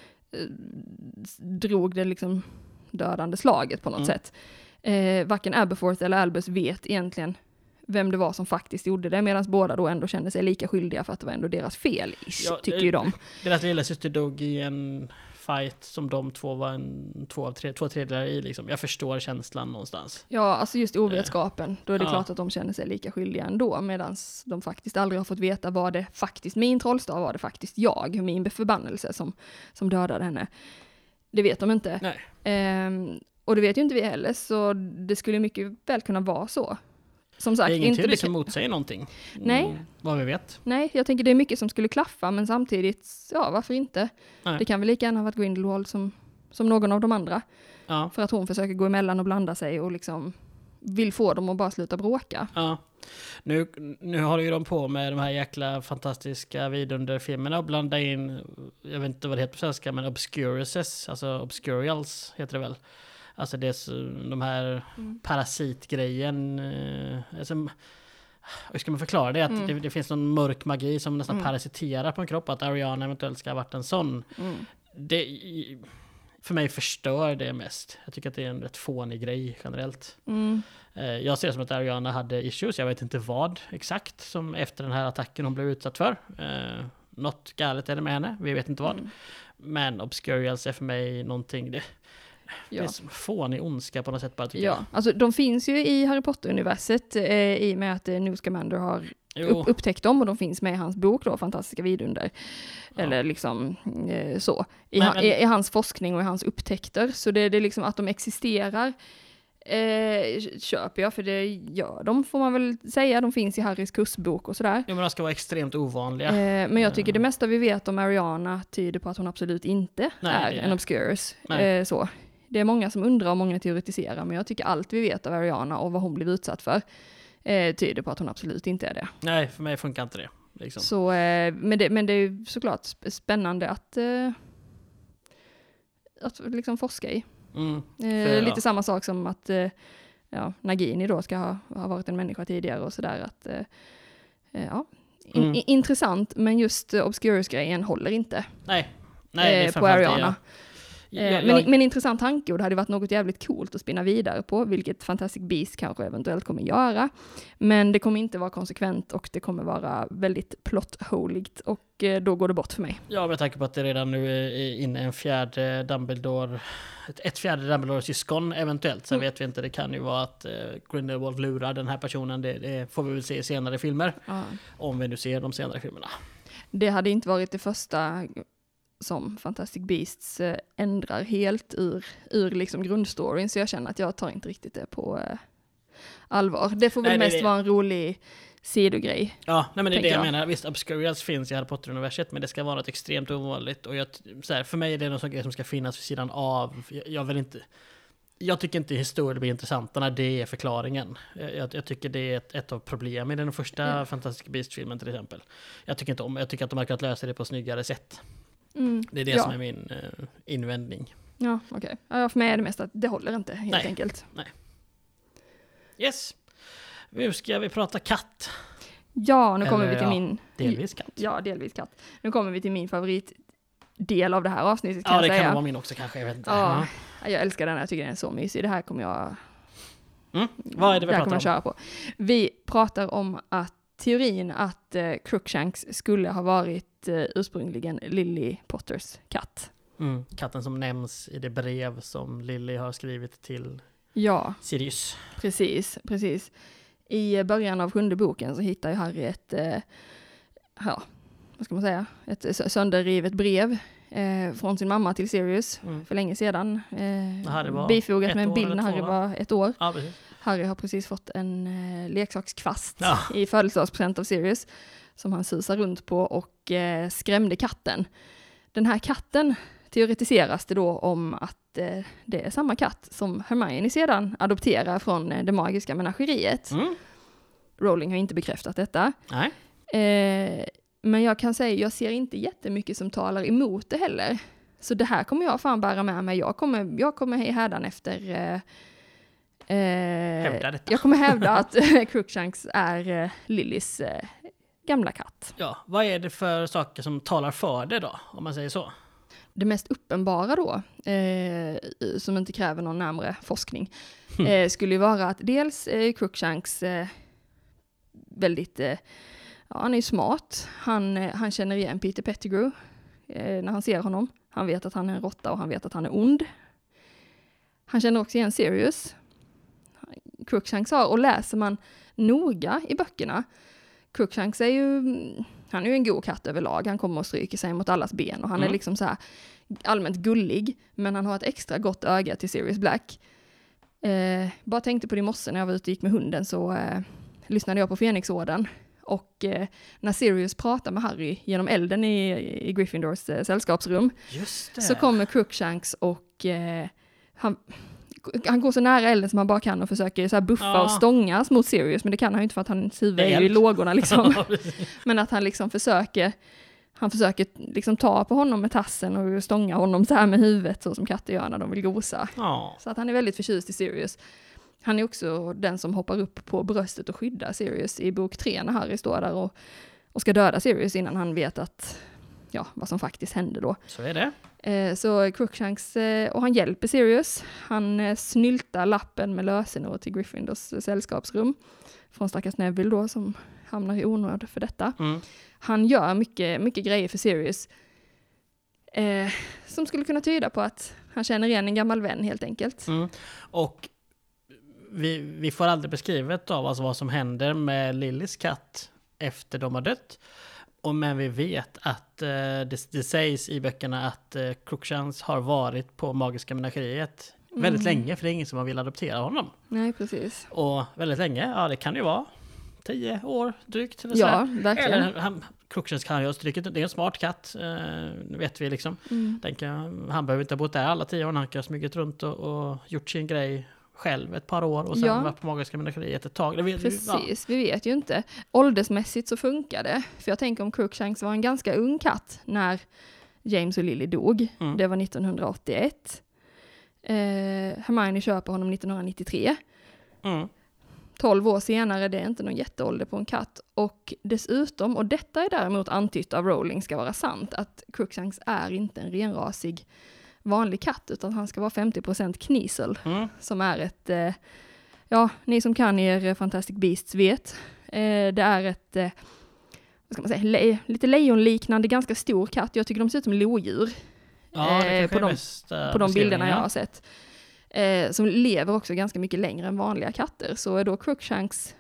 B: drog det liksom dödande slaget på något
A: Mm.
B: sätt. Eh, varken Aberforth eller Albus vet egentligen vem det var som faktiskt gjorde det, medan båda då ändå kände sig lika skyldiga för att det var ändå deras fel,
A: Ja,
B: tycker ju de.
A: Deras lilla syster dog i en fight som de två var en, två av tre, två tredjedelar i. Liksom. Jag förstår känslan någonstans.
B: Ja, alltså just ovetskapen. Då är det
A: Ja.
B: klart att de känner sig lika skyldiga ändå, medan de faktiskt aldrig har fått veta vad det faktiskt, min trollstav var det faktiskt jag, min förbannelse som, som dödade henne. Det vet de inte.
A: Nej.
B: Ehm, och det vet ju inte vi heller, så det skulle mycket väl kunna vara så. Som sagt,
A: Det är ingen
B: inte
A: teori
B: bek-
A: som motsäger någonting.
B: Nej.
A: Mm, vad vi vet.
B: Nej, jag tänker det är mycket som skulle klaffa, men samtidigt, ja, varför inte?
A: Nej.
B: Det kan väl lika gärna ha varit Grindelwald som, som någon av de andra.
A: Ja.
B: För att hon försöker gå emellan och blanda sig och liksom vill få dem att bara sluta bråka.
A: Ja. Nu, nu håller ju de på med de här jäkla fantastiska vidunderfilmerna och blanda in, jag vet inte vad det heter på svenska, men obscuruses, alltså obscurials heter det väl. Alltså det är så, de här
B: Mm.
A: parasitgrejen. Eh, alltså, hur ska man förklara det? Att
B: Mm.
A: det, det finns någon mörk magi som nästan
B: Mm.
A: parasiterar på en kropp. Att Ariana eventuellt ska ha varit en sån.
B: Mm.
A: Det, för mig förstör det mest. Jag tycker att det är en rätt fånig grej generellt.
B: Mm.
A: Eh, jag ser det som att Ariana hade issues. Jag vet inte vad exakt som efter den här attacken hon blev utsatt för. Eh, något galet är det med henne. Vi vet inte vad.
B: Mm.
A: Men obscurials är för mig någonting... Det,
B: Ja.
A: Det är som fånig ondska på något sätt bara, tycker
B: Ja, alltså de finns ju i Harry Potter-universet eh, i och med att eh, Newt Scamander har
A: jag.
B: upp, upptäckt dem och de finns med i hans bok då, Fantastiska vidunder.
A: Ja.
B: Eller liksom eh, så. I,
A: Men-
B: ha,
A: men-
B: i, I hans forskning och i hans upptäckter. Så det, det är liksom att de existerar eh, köper jag, för det gör de, får man väl säga. De finns i Harrys kursbok och sådär.
A: Jo, men de ska vara extremt ovanliga.
B: Eh, men jag tycker det mesta vi vet om Ariana tyder på att hon absolut inte
A: Nej,
B: är
A: det är-
B: en obscurus.
A: Nej.
B: Eh, så. Det är många som undrar och många teoretiserar, men jag tycker allt vi vet av Ariana och vad hon blev utsatt för eh, tyder på att hon absolut inte är det.
A: Nej, för mig funkar inte det. Liksom.
B: Så, eh, men, det men det är ju såklart sp- spännande att, eh, att liksom forska i.
A: Mm.
B: Eh,
A: För, ja.
B: lite samma sak som att eh, ja, Nagini då ska ha, ha varit en människa tidigare och sådär. Att, eh, eh, ja. In,
A: Mm.
B: i- intressant, men just uh, Obscurus-grejen håller inte
A: Nej, nej, det är
B: eh, på
A: framförallt det
B: Ariana.
A: jag-
B: Eh,
A: jag-
B: men,
A: jag-
B: men intressant tanke, och det hade varit något jävligt coolt att spinna vidare på, vilket Fantastic Beasts kanske eventuellt kommer göra. Men det kommer inte vara konsekvent och det kommer vara väldigt plot-holigt, och eh, då går det bort för mig.
A: Ja, med tanke på att det redan nu är inne en fjärde Dumbledore, ett, ett fjärde Dumbledore-syskon eventuellt. Sen
B: Mm.
A: vet vi inte, det kan ju vara att eh, Grindelwald lurar den här personen. Det, det får vi väl se i senare filmer.
B: Ja.
A: Om vi nu ser de senare filmerna.
B: Det hade inte varit det första som Fantastic Beasts eh, ändrar helt ur, ur liksom grundstoryn, så jag känner att jag tar inte riktigt det på eh, allvar. Det får väl
A: Nej, det är
B: mest
A: det.
B: vara en rolig sidogrej.
A: Ja, nej, men det är det
B: Tänker
A: jag,
B: jag.
A: menar. Visst, Obscurials finns i Harry Potter-universet, men det ska vara något extremt ovanligt. Och jag, så här, för mig är det någon sån grej som ska finnas vid sidan av. Jag, jag vill inte... Jag tycker inte historier blir intressanta när det är förklaringen. Jag, jag tycker det är ett, ett av problemen i den första
B: Ja.
A: Fantastic Beasts-filmen till exempel. Jag tycker inte om, jag tycker att de har kunnat lösa det på snyggare sätt.
B: Mm.
A: Det är det
B: ja.
A: som är min eh, invändning.
B: Ja, okej. Ja, för mig är det mest att det håller inte, helt
A: Nej.
B: enkelt.
A: Yes. Nu ska vi prata katt.
B: Ja, nu kommer
A: Eller,
B: vi till
A: ja,
B: min...
A: Delvis katt.
B: Ja, delvis katt. Nu kommer vi till min favoritdel av det här avsnittet, kan
A: Ja, det
B: jag
A: kan
B: säga.
A: vara min också kanske. Jag vet inte.
B: Ja,
A: Ja.
B: jag älskar den här, jag tycker den är så mysig. Det här kommer jag...
A: Mm. Vad är det vi
B: det här
A: pratar
B: kommer
A: om?
B: jag köra på. Vi pratar om att teorin att eh, Crookshanks skulle ha varit eh, ursprungligen Lily Potters katt.
A: Mm. Katten som nämns i det brev som Lily har skrivit till
B: Ja,
A: Sirius.
B: precis, precis. I början av sjunde boken så hittar ju Harry ett, eh, ja, vad ska man säga, ett sö- sönderrivet brev eh, från sin mamma till Sirius
A: Mm.
B: för länge sedan. Eh,
A: Harry var
B: bifogat
A: ett
B: med en
A: år
B: bild
A: eller
B: när
A: två,
B: Harry
A: va?
B: var ett år.
A: Ja, precis.
B: Harry har precis fått en eh, leksakskvast
A: Ja.
B: i födelsedagspresent av Sirius som han susar runt på och eh, skrämde katten. Den här katten teoretiseras det då om att eh, det är samma katt som Hermione sedan adopterar från eh, det magiska menageriet.
A: Mm.
B: Rowling har inte bekräftat detta.
A: Nej.
B: Eh, men jag kan säga, jag ser inte jättemycket som talar emot det heller. Så det här kommer jag fan bära med mig. Jag kommer, jag kommer hädan efter... Eh, eh,
A: Hävda detta.
B: jag kommer hävda att Crookshanks är eh, Lillys eh, gamla katt.
A: Ja, vad är det för saker som talar för det då, om man säger så?
B: Det mest uppenbara då, eh, som inte kräver någon närmare forskning, eh, skulle ju vara att dels eh, Crookshanks eh, väldigt, eh, ja, han är ju smart. Han, eh, han känner igen Peter Pettigrew eh, när han ser honom. Han vet att han är en råtta och han vet att han är ond. Han känner också igen Sirius. Crookshanks har, och läser man noga i böckerna, Crookshanks är ju, han är ju en god katt överlag. Han kommer och stryker sig mot allas ben och han mm. är liksom så här allmänt gullig, men han har ett extra gott öga till Sirius Black. Eh, bara tänkte på det i morse när jag var ute och gick med hunden, så eh, lyssnade jag på Fenixorden. Och eh, när Sirius pratar med Harry genom elden i, i Gryffindors eh, sällskapsrum,
A: Just det.
B: så kommer Crookshanks och eh, han, han går så nära elden som han bara kan och försöker så här buffa ja. och stångas mot Sirius, men det kan han ju inte för att hans huvud är ju i lågorna liksom. Men att han liksom försöker han försöker liksom ta på honom med tassen och stånga honom så här med huvudet, så som katter gör när de vill gosa.
A: Ja.
B: Så att han är väldigt förtjust i Sirius. Han är också den som hoppar upp på bröstet och skyddar Sirius i bok tre när Harry står där och, och ska döda Sirius innan han vet att, ja, vad som faktiskt händer då.
A: Så är det.
B: Eh, så Crookshanks, eh, och han hjälper Sirius. Han eh, snyltar lappen med lösenord till Gryffindors eh, sällskapsrum. Från stackars Neville då, som hamnar i onåd för detta.
A: Mm.
B: Han gör mycket, mycket grejer för Sirius. Eh, som skulle kunna tyda på att han känner igen en gammal vän helt enkelt.
A: Mm. Och vi, vi får aldrig beskrivet av alltså vad som händer med Lillys katt efter de har dött. Och men vi vet att eh, det, det sägs i böckerna att eh, Crookshanks har varit på Magiska Menageriet mm. väldigt länge, för det är ingen som har velat adoptera honom.
B: Nej, precis.
A: Och väldigt länge, ja det kan ju vara tio år drygt. Eller
B: ja, verkligen.
A: Eller han, Crookshanks kan ju ha strykit, det är en smart katt, eh, vet vi liksom. Mm. Den kan, han behöver inte ha bott där alla tio år, han kan ha smugit runt och, och gjort sin grej själv ett par år och sen ja. var på Magiska Menageriet ett tag. Det vet,
B: Precis,
A: ja.
B: vi vet ju inte. Åldersmässigt så funkar det. För jag tänker om Crookshanks var en ganska ung katt när James och Lily dog. Mm. Det var nittonhundraåttioett. Eh, Hermione köper honom nittonhundranittiotre.
A: Mm.
B: tolv år senare, det är inte någon jätteålder på en katt. Och dessutom, och detta är däremot antytt av Rowling ska vara sant, att Crookshanks är inte en renrasig vanlig katt, utan han ska vara femtio procent knisel, mm. som är ett, eh, ja, ni som kan er Fantastic Beasts vet, eh, det är ett, eh, vad ska man säga, le- lite lejonliknande, ganska stor katt. Jag tycker de ser ut som lodjur
A: ja,
B: eh, på, de, på de bilderna jag
A: ja.
B: har sett. Eh, som lever också ganska mycket längre än vanliga katter. Så är då Crookshanks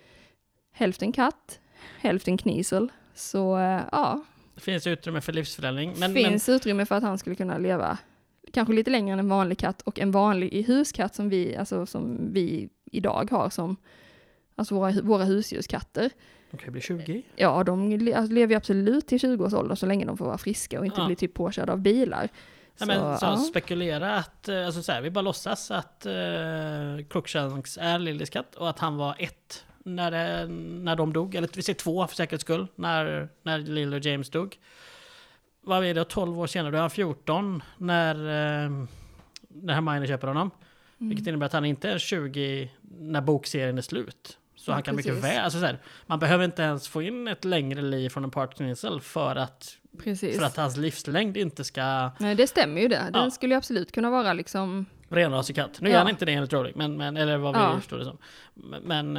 B: hälften katt, hälften knisel. Så eh, ja.
A: Det finns utrymme för livsförändring.
B: Det finns men... utrymme för att han skulle kunna leva kanske lite längre än en vanlig katt. Och en vanlig huskatt som vi, alltså, som vi idag har som alltså våra, våra husdjurskatter.
A: De kan bli tjugo.
B: Ja, de alltså, lever absolut till tjugo års ålder så länge de får vara friska och inte ja. bli typ påkörda av bilar.
A: Ja, men, så, så spekulera att, alltså så här, vi bara låtsas att uh, Crookshanks är Lillys katt och att han var ett när, det, när de dog, eller vi ser två för säkerhets skull, när, när Lily och James dog. Vad är det, tolv år senare, då är han fjorton när, uh, när Hermione köper honom. Mm. Vilket innebär att han inte är tjugo när bokserien är slut. Så ja, han kan precis. mycket väl, alltså så här, man behöver inte ens få in ett längre liv från en partnernissel för att Precis. För att hans livslängd inte ska... Nej,
B: det stämmer ju det. Den
A: ja.
B: skulle ju absolut kunna vara liksom...
A: renrasig katt. Nu ja. är han inte det enligt Rowling, men, men, eller vad vi ja. förstår det som. Men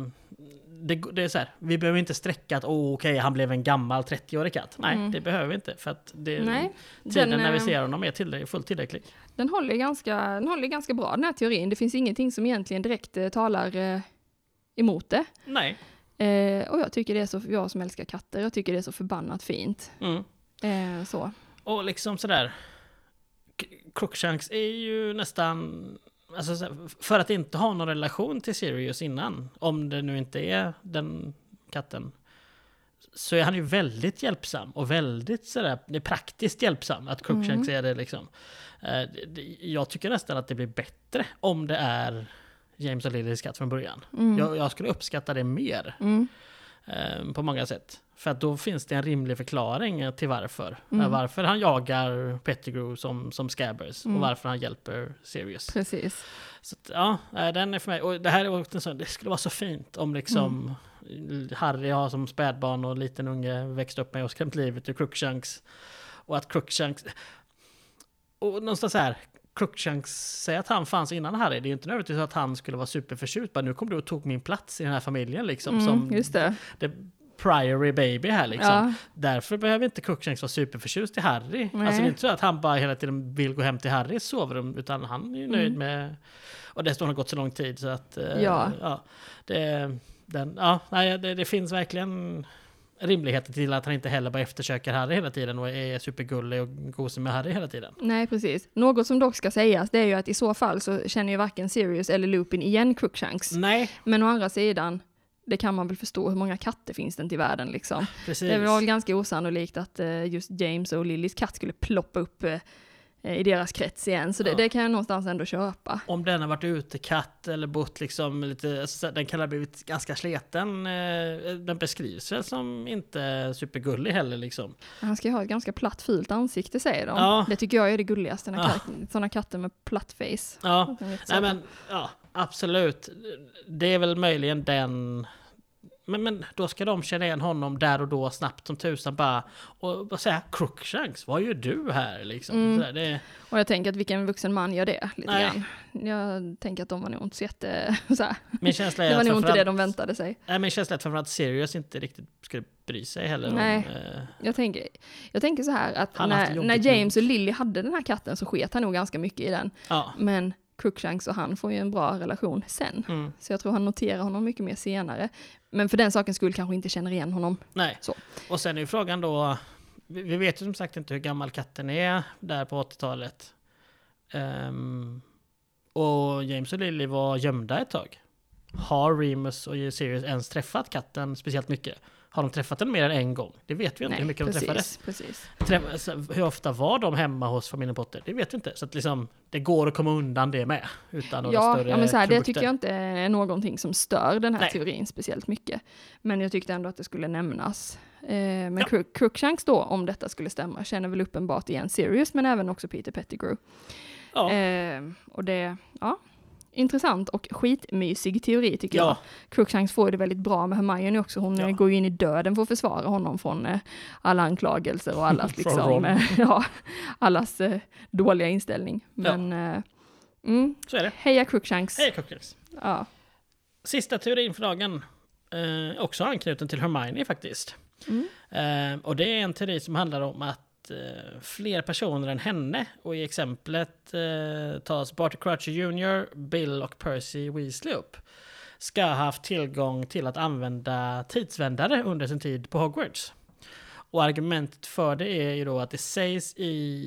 A: det, det är så här, vi behöver inte sträcka att oh, okej, okay, han blev en gammal trettio-årig katt. Nej, mm. det behöver vi inte. För att det, Nej, tiden den, när vi ser honom är tillräcklig, fullt tillräcklig.
B: Den håller, ganska, den håller ganska bra, den här teorin. Det finns ingenting som egentligen direkt eh, talar eh, emot det.
A: Nej.
B: Eh, och jag tycker det är så, jag som älskar katter, jag tycker det är så förbannat fint.
A: Mm.
B: Eh, så.
A: Och liksom sådär, Crookshanks är ju nästan, alltså, för att inte ha någon relation till Sirius innan, om det nu inte är den katten, så är han ju väldigt hjälpsam och väldigt sådär, det är praktiskt hjälpsam att Crookshanks mm. är det liksom. Eh, jag tycker nästan att det blir bättre om det är James och Lillys katt från början. Mm. Jag, jag skulle uppskatta det mer. Mm. Eh, på många sätt. För att då finns det en rimlig förklaring till varför.
B: Mm.
A: Varför han jagar Pettigrew som, som Scabbers
B: Mm.
A: och varför han hjälper Sirius.
B: Precis.
A: Så att, ja, den är för mig. Och det här är också så, det skulle vara så fint om liksom mm. Harry har som spädbarn och liten unge växt upp med och skrämt livet ur Crookshanks. Och att Crookshanks... Och någonstans så här, Crookshanks säger att han fanns innan Harry. Det är ju inte nödvändigtvis att han skulle vara superförtjut. Bara nu kom du och tog min plats i den här familjen liksom.
B: Mm,
A: som
B: just det.
A: det Priory baby här liksom.
B: Ja.
A: Därför behöver inte Crookshanks vara superförtjust i Harry.
B: Nej.
A: Alltså det är inte så att han bara hela tiden vill gå hem till Harrys sovrum, utan han är ju nöjd mm. med... Och dessutom har gått så lång tid så att... Eh,
B: ja.
A: ja, det, den, ja nej, det, det finns verkligen rimligheter till att han inte heller bara eftersöker Harry hela tiden och är supergullig och gosig med Harry hela tiden.
B: Nej, precis. Något som dock ska sägas, det är ju att i så fall så känner ju varken Sirius eller Lupin igen Crookshanks.
A: Nej.
B: Men å andra sidan, det kan man väl förstå, hur många katter finns det inte i världen liksom.
A: Precis.
B: Det är väl ganska osannolikt att uh, just James och Lillys katt skulle ploppa upp uh, i deras krets igen. Så det, ja. det kan jag någonstans ändå köpa.
A: Om den har varit ute katt eller bott liksom lite, alltså, den kan ha blivit ganska sleten. Eh, den beskrivs väl som inte supergullig heller liksom.
B: Han ska ju ha ett ganska platt fult ansikte, säger de.
A: Ja.
B: Det tycker jag är det gulligaste, när
A: ja.
B: katt, sådana katter med platt face.
A: Ja, nej men ja, absolut. Det är väl möjligen den... Men, men då ska de känna igen honom där och då snabbt som tusan bara och bara säga Crookshanks, vad gör du här liksom?
B: Mm.
A: Så där, det...
B: Och jag tänker att vilken vuxen man gör det lite
A: Nej.
B: grann. Jag tänker att de var nog inte så jätte... Så här.
A: Min känsla är
B: det var
A: att
B: nog inte
A: att,
B: det de väntade sig.
A: Nej, min känsla är att framförallt Sirius inte riktigt skulle bry sig heller.
B: Nej,
A: om, eh...
B: jag, tänker, jag tänker så här att
A: Han
B: när, när James och Lily hade den här katten så sket han nog ganska mycket i den.
A: Ja.
B: Men Crookshanks och han får ju en bra relation sen.
A: Mm.
B: Så jag tror han noterar honom mycket mer senare. Men för den saken skulle kanske inte känner igen honom.
A: Nej,
B: så.
A: Och sen är ju frågan då, vi, vi vet ju som sagt inte hur gammal katten är där på åttiotalet. Um, och James och Lily var gömda ett tag. Har Remus och Sirius ens träffat katten speciellt mycket? Har de träffat den mer än en gång? Det vet vi inte. Nej, hur mycket
B: precis,
A: de träffades.
B: Precis.
A: Träff, hur ofta var de hemma hos familjen Potter? Det vet vi inte. Så att liksom, det går att komma undan det med. Utan några
B: ja,
A: större
B: ja, men så här, det
A: produkter.
B: tycker jag inte är någonting som stör den här
A: Nej.
B: teorin speciellt mycket. Men jag tyckte ändå att det skulle nämnas. Eh, men
A: Ja.
B: Crook- Crookshanks då, om detta skulle stämma, känner väl uppenbart igen Sirius, men även också Peter Pettigrew.
A: Ja.
B: Eh, och det, ja, intressant och skitmysig teori tycker
A: Ja.
B: jag. Crookshanks får det väldigt bra med Hermione också. Hon
A: Ja.
B: eh, går ju in i döden för att försvara honom från eh, alla anklagelser och allas,
A: Från
B: liksom,
A: Ron.
B: eh, ja, allas eh, dåliga inställning. Men eh, mm,
A: Så är det.
B: heja Crookshanks.
A: Hej Crookshanks.
B: Ja.
A: Sista teorin för dagen. Eh, också anknuten till Hermione faktiskt.
B: Mm.
A: Eh, och det är en teori som handlar om att eh, fler personer än henne, och i exemplet eh, tas Barty Croucher junior, Bill och Percy Weasley upp, ska ha haft tillgång till att använda tidsvändare under sin tid på Hogwarts. Och argumentet för det är ju då att det sägs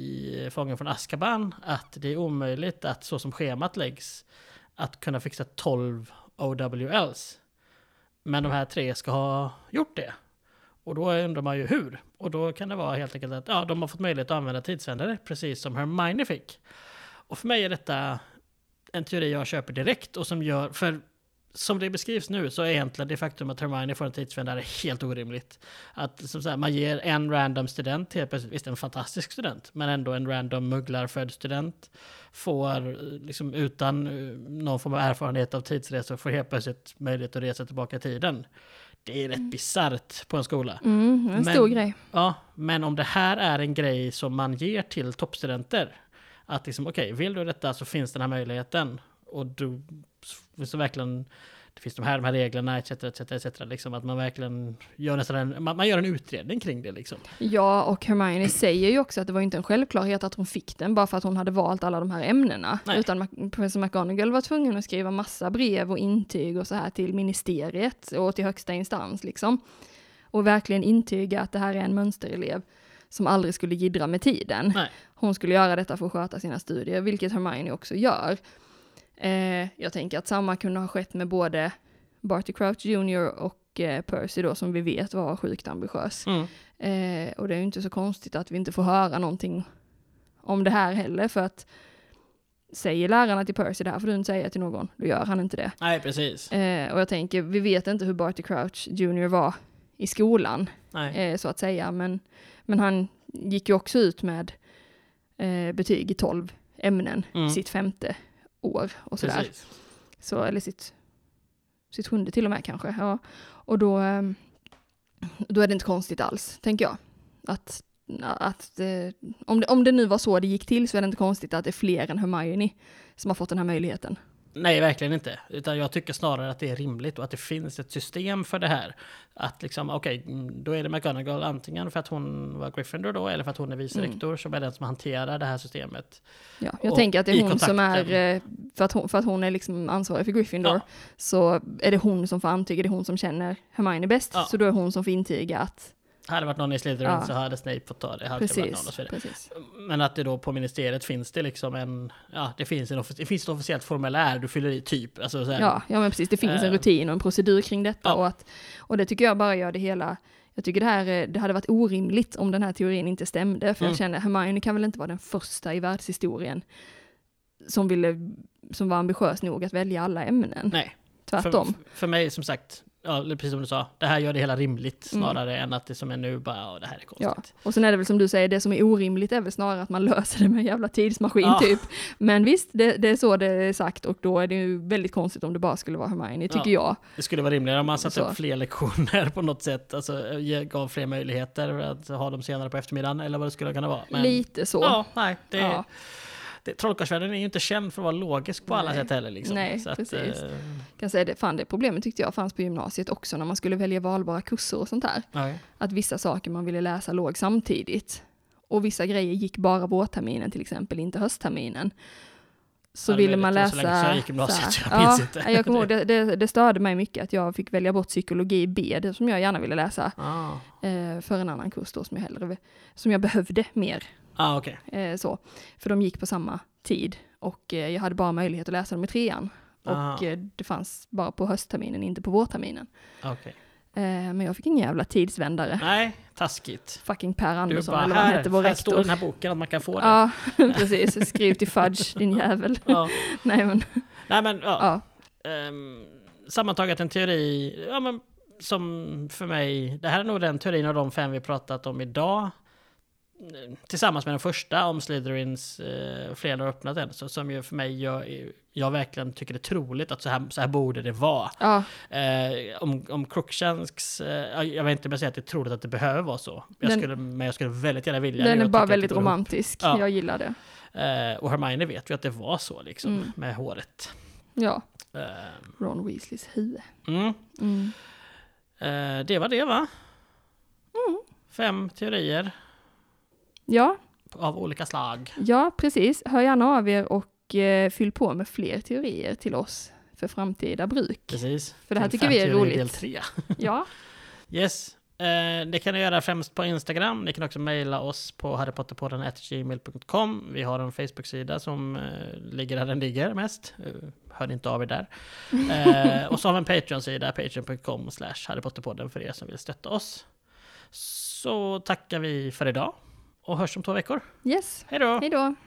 A: i Fången från Azkaban att det är omöjligt att, så som schemat läggs, att kunna fixa tolv O W Ls. Men de här tre ska ha gjort det. Och då undrar man ju hur. Och då kan det vara helt enkelt att ja, de har fått möjlighet att använda tidsvändare, precis som Hermione fick. Och för mig är detta en teori jag köper direkt och som gör, för som det beskrivs nu så är egentligen det faktum att Hermione får en tidsvändare helt orimligt. Att som så här, man ger en random student, helt plötsligt, visst en fantastisk student, men ändå en random mugglarfödd student får liksom utan någon form av erfarenhet av tidsresor får helt plötsligt möjlighet att resa tillbaka i tiden. Det är rätt mm. bizarrt på en skola.
B: Mm, en stor men, grej.
A: Ja, men om det här är en grej som man ger till toppstudenter, att liksom, okej, okay, vill du detta så finns den här möjligheten. Och du så verkligen, det finns de här, de här reglerna, etc, etc, et cetera. Liksom, att man verkligen gör nästan en, man, man gör en utredning kring det. Liksom.
B: Ja, och Hermione säger ju också att det var inte en självklarhet att hon fick den bara för att hon hade valt alla de här ämnena. Nej. Utan professor McGonagall var tvungen att skriva massa brev och intyg och så här till ministeriet och till högsta instans. Liksom. Och verkligen intyga att det här är en mönsterelev som aldrig skulle jiddra med tiden.
A: Nej.
B: Hon skulle göra detta för att sköta sina studier, vilket Hermione också gör. Eh, jag tänker att samma kunde ha skett med både Barty Crouch junior och eh, Percy då, som vi vet var sjukt ambitiös.
A: Mm.
B: Eh, och det är ju inte så konstigt att vi inte får höra någonting om det här heller, för att säger lärarna till Percy det här får du inte säga till någon, då gör han inte det.
A: Nej, precis.
B: Eh, och jag tänker, vi vet inte hur Barty Crouch junior var i skolan,
A: Nej.
B: så att säga. Men, men han gick ju också ut med eh, betyg i tolv ämnen mm. sitt femte år och sådär.
A: Precis.
B: Så, eller sitt, sitt sjunde till och med kanske. Ja. Och då, då är det inte konstigt alls, tänker jag. Att, att eh, om, det, om det nu var så det gick till, så är det inte konstigt att det är fler än Hermione som har fått den här möjligheten.
A: Nej, verkligen inte. Utan jag tycker snarare att det är rimligt och att det finns ett system för det här. Att liksom, okej, okay, då är det McGonagall antingen för att hon var Gryffindor då, eller för att hon är vice rektor mm. som är den som hanterar det här systemet.
B: Ja, jag och tänker att det är hon kontakten. som är, för att hon, för att hon är liksom ansvarig för Gryffindor, ja. så är det hon som får antyga, det är hon som känner Hermione bäst, ja. så då är hon som får intyga att
A: hade det varit någon i Slytherin ja. så hade Snape fått ta det. Hade
B: precis,
A: varit någon och så precis. Men att det då på ministeriet finns det liksom en, ja, det finns en det finns ett officiellt formulär du fyller i typ. Alltså så här,
B: ja, ja, men precis. Det finns äh, en rutin och en procedur kring detta. Ja. Och, att, och det tycker jag bara gör det hela, jag tycker det här, det hade varit orimligt om den här teorin inte stämde. För mm. jag känner, Hermione kan väl inte vara den första i världshistorien som ville, som var ambitiös nog att välja alla ämnen.
A: Nej.
B: Tvärtom.
A: För, för mig, som sagt, ja, precis som du sa, det här gör det hela rimligt snarare mm. än att det som är nu bara, ja, det här är konstigt.
B: Ja. Och sen är det väl som du säger, det som är orimligt är väl snarare att man löser det med en jävla tidsmaskin ja. typ. Men visst, det, det är så det är sagt, och då är det ju väldigt konstigt om det bara skulle vara Hermione, tycker ja. jag. Det
A: skulle vara rimligare om man satte upp fler lektioner på något sätt, alltså gav fler möjligheter att ha dem senare på eftermiddagen, eller vad det skulle kunna vara. Men,
B: lite så.
A: Ja, nej, det ja. Trollkarlsvärlden är ju inte känd för att vara logisk på Nej. alla sätt heller. Liksom.
B: Nej,
A: så
B: precis.
A: Att, äh...
B: kan säga det, fan, det problemet tyckte jag fanns på gymnasiet också när man skulle välja valbara kurser och sånt här.
A: Nej.
B: Att vissa saker man ville läsa låg samtidigt. Och vissa grejer gick bara vårterminen till exempel, inte höstterminen. Så ja, ville man läsa... Så länge så jag gick gymnasiet, så jag minns
A: ja,
B: inte. Jag kommer ihåg, det, det, det störde mig mycket att jag fick välja bort psykologi B, det som jag gärna ville läsa,
A: ah.
B: eh, för en annan kurs då som jag hellre, som jag behövde mer.
A: Ah, okay.
B: eh, så. För de gick på samma tid. Och eh, jag hade bara möjlighet att läsa dem i trean.
A: Ah.
B: Och eh, det fanns bara på höstterminen, inte på vårterminen.
A: Okay.
B: Eh, men jag fick ingen jävla tidsvändare.
A: Nej, taskigt.
B: Fucking Per Andersson,
A: bara,
B: eller vad han heter, vår
A: här
B: rektor.
A: står den här boken att man kan få det.
B: Ja, precis. Skriv till Fudge, din jävel.
A: Ja.
B: Nej, men...
A: Nej, men ja.
B: ja.
A: Um, sammantaget en teori, ja, men, som för mig, det här är nog den teorin av de fem vi pratat om idag, tillsammans med den första om Slytherins eh, flera har öppnat den, så, som ju för mig jag, jag verkligen tycker det är troligt att så här, så här borde det vara.
B: Ja.
A: Eh, om, om Crookshanks, eh, jag vet inte om jag säger att det är troligt att det behöver vara så. Jag
B: den,
A: skulle, men jag skulle väldigt gärna vilja.
B: Den är bara väldigt romantisk. Ja. Jag gillar det.
A: Eh, och Hermione vet vi att det var så liksom, mm. med håret.
B: Ja.
A: Eh,
B: Ron Weasleys huvud.
A: Mm.
B: Mm.
A: Eh, det var det, va?
B: Mm.
A: Fem teorier.
B: Ja.
A: Av olika slag.
B: Ja, precis. Hör gärna av er och eh, fyll på med fler teorier till oss för framtida bruk.
A: Precis.
B: För det här tycker vi är roligt.
A: Del tre.
B: Ja.
A: Yes. Eh, det kan ni göra främst på Instagram. Ni kan också mejla oss på harrypotterpodden at gmail dot com. Vi har en Facebook-sida som eh, ligger där den ligger mest. Uh, hör inte av er där. Eh, och så har vi en Patreon-sida, patreon dot com slash harrypotterpodden för er som vill stötta oss. Så tackar vi för idag. Och hörs om två veckor.
B: Yes.
A: Hej då.
B: Hej då.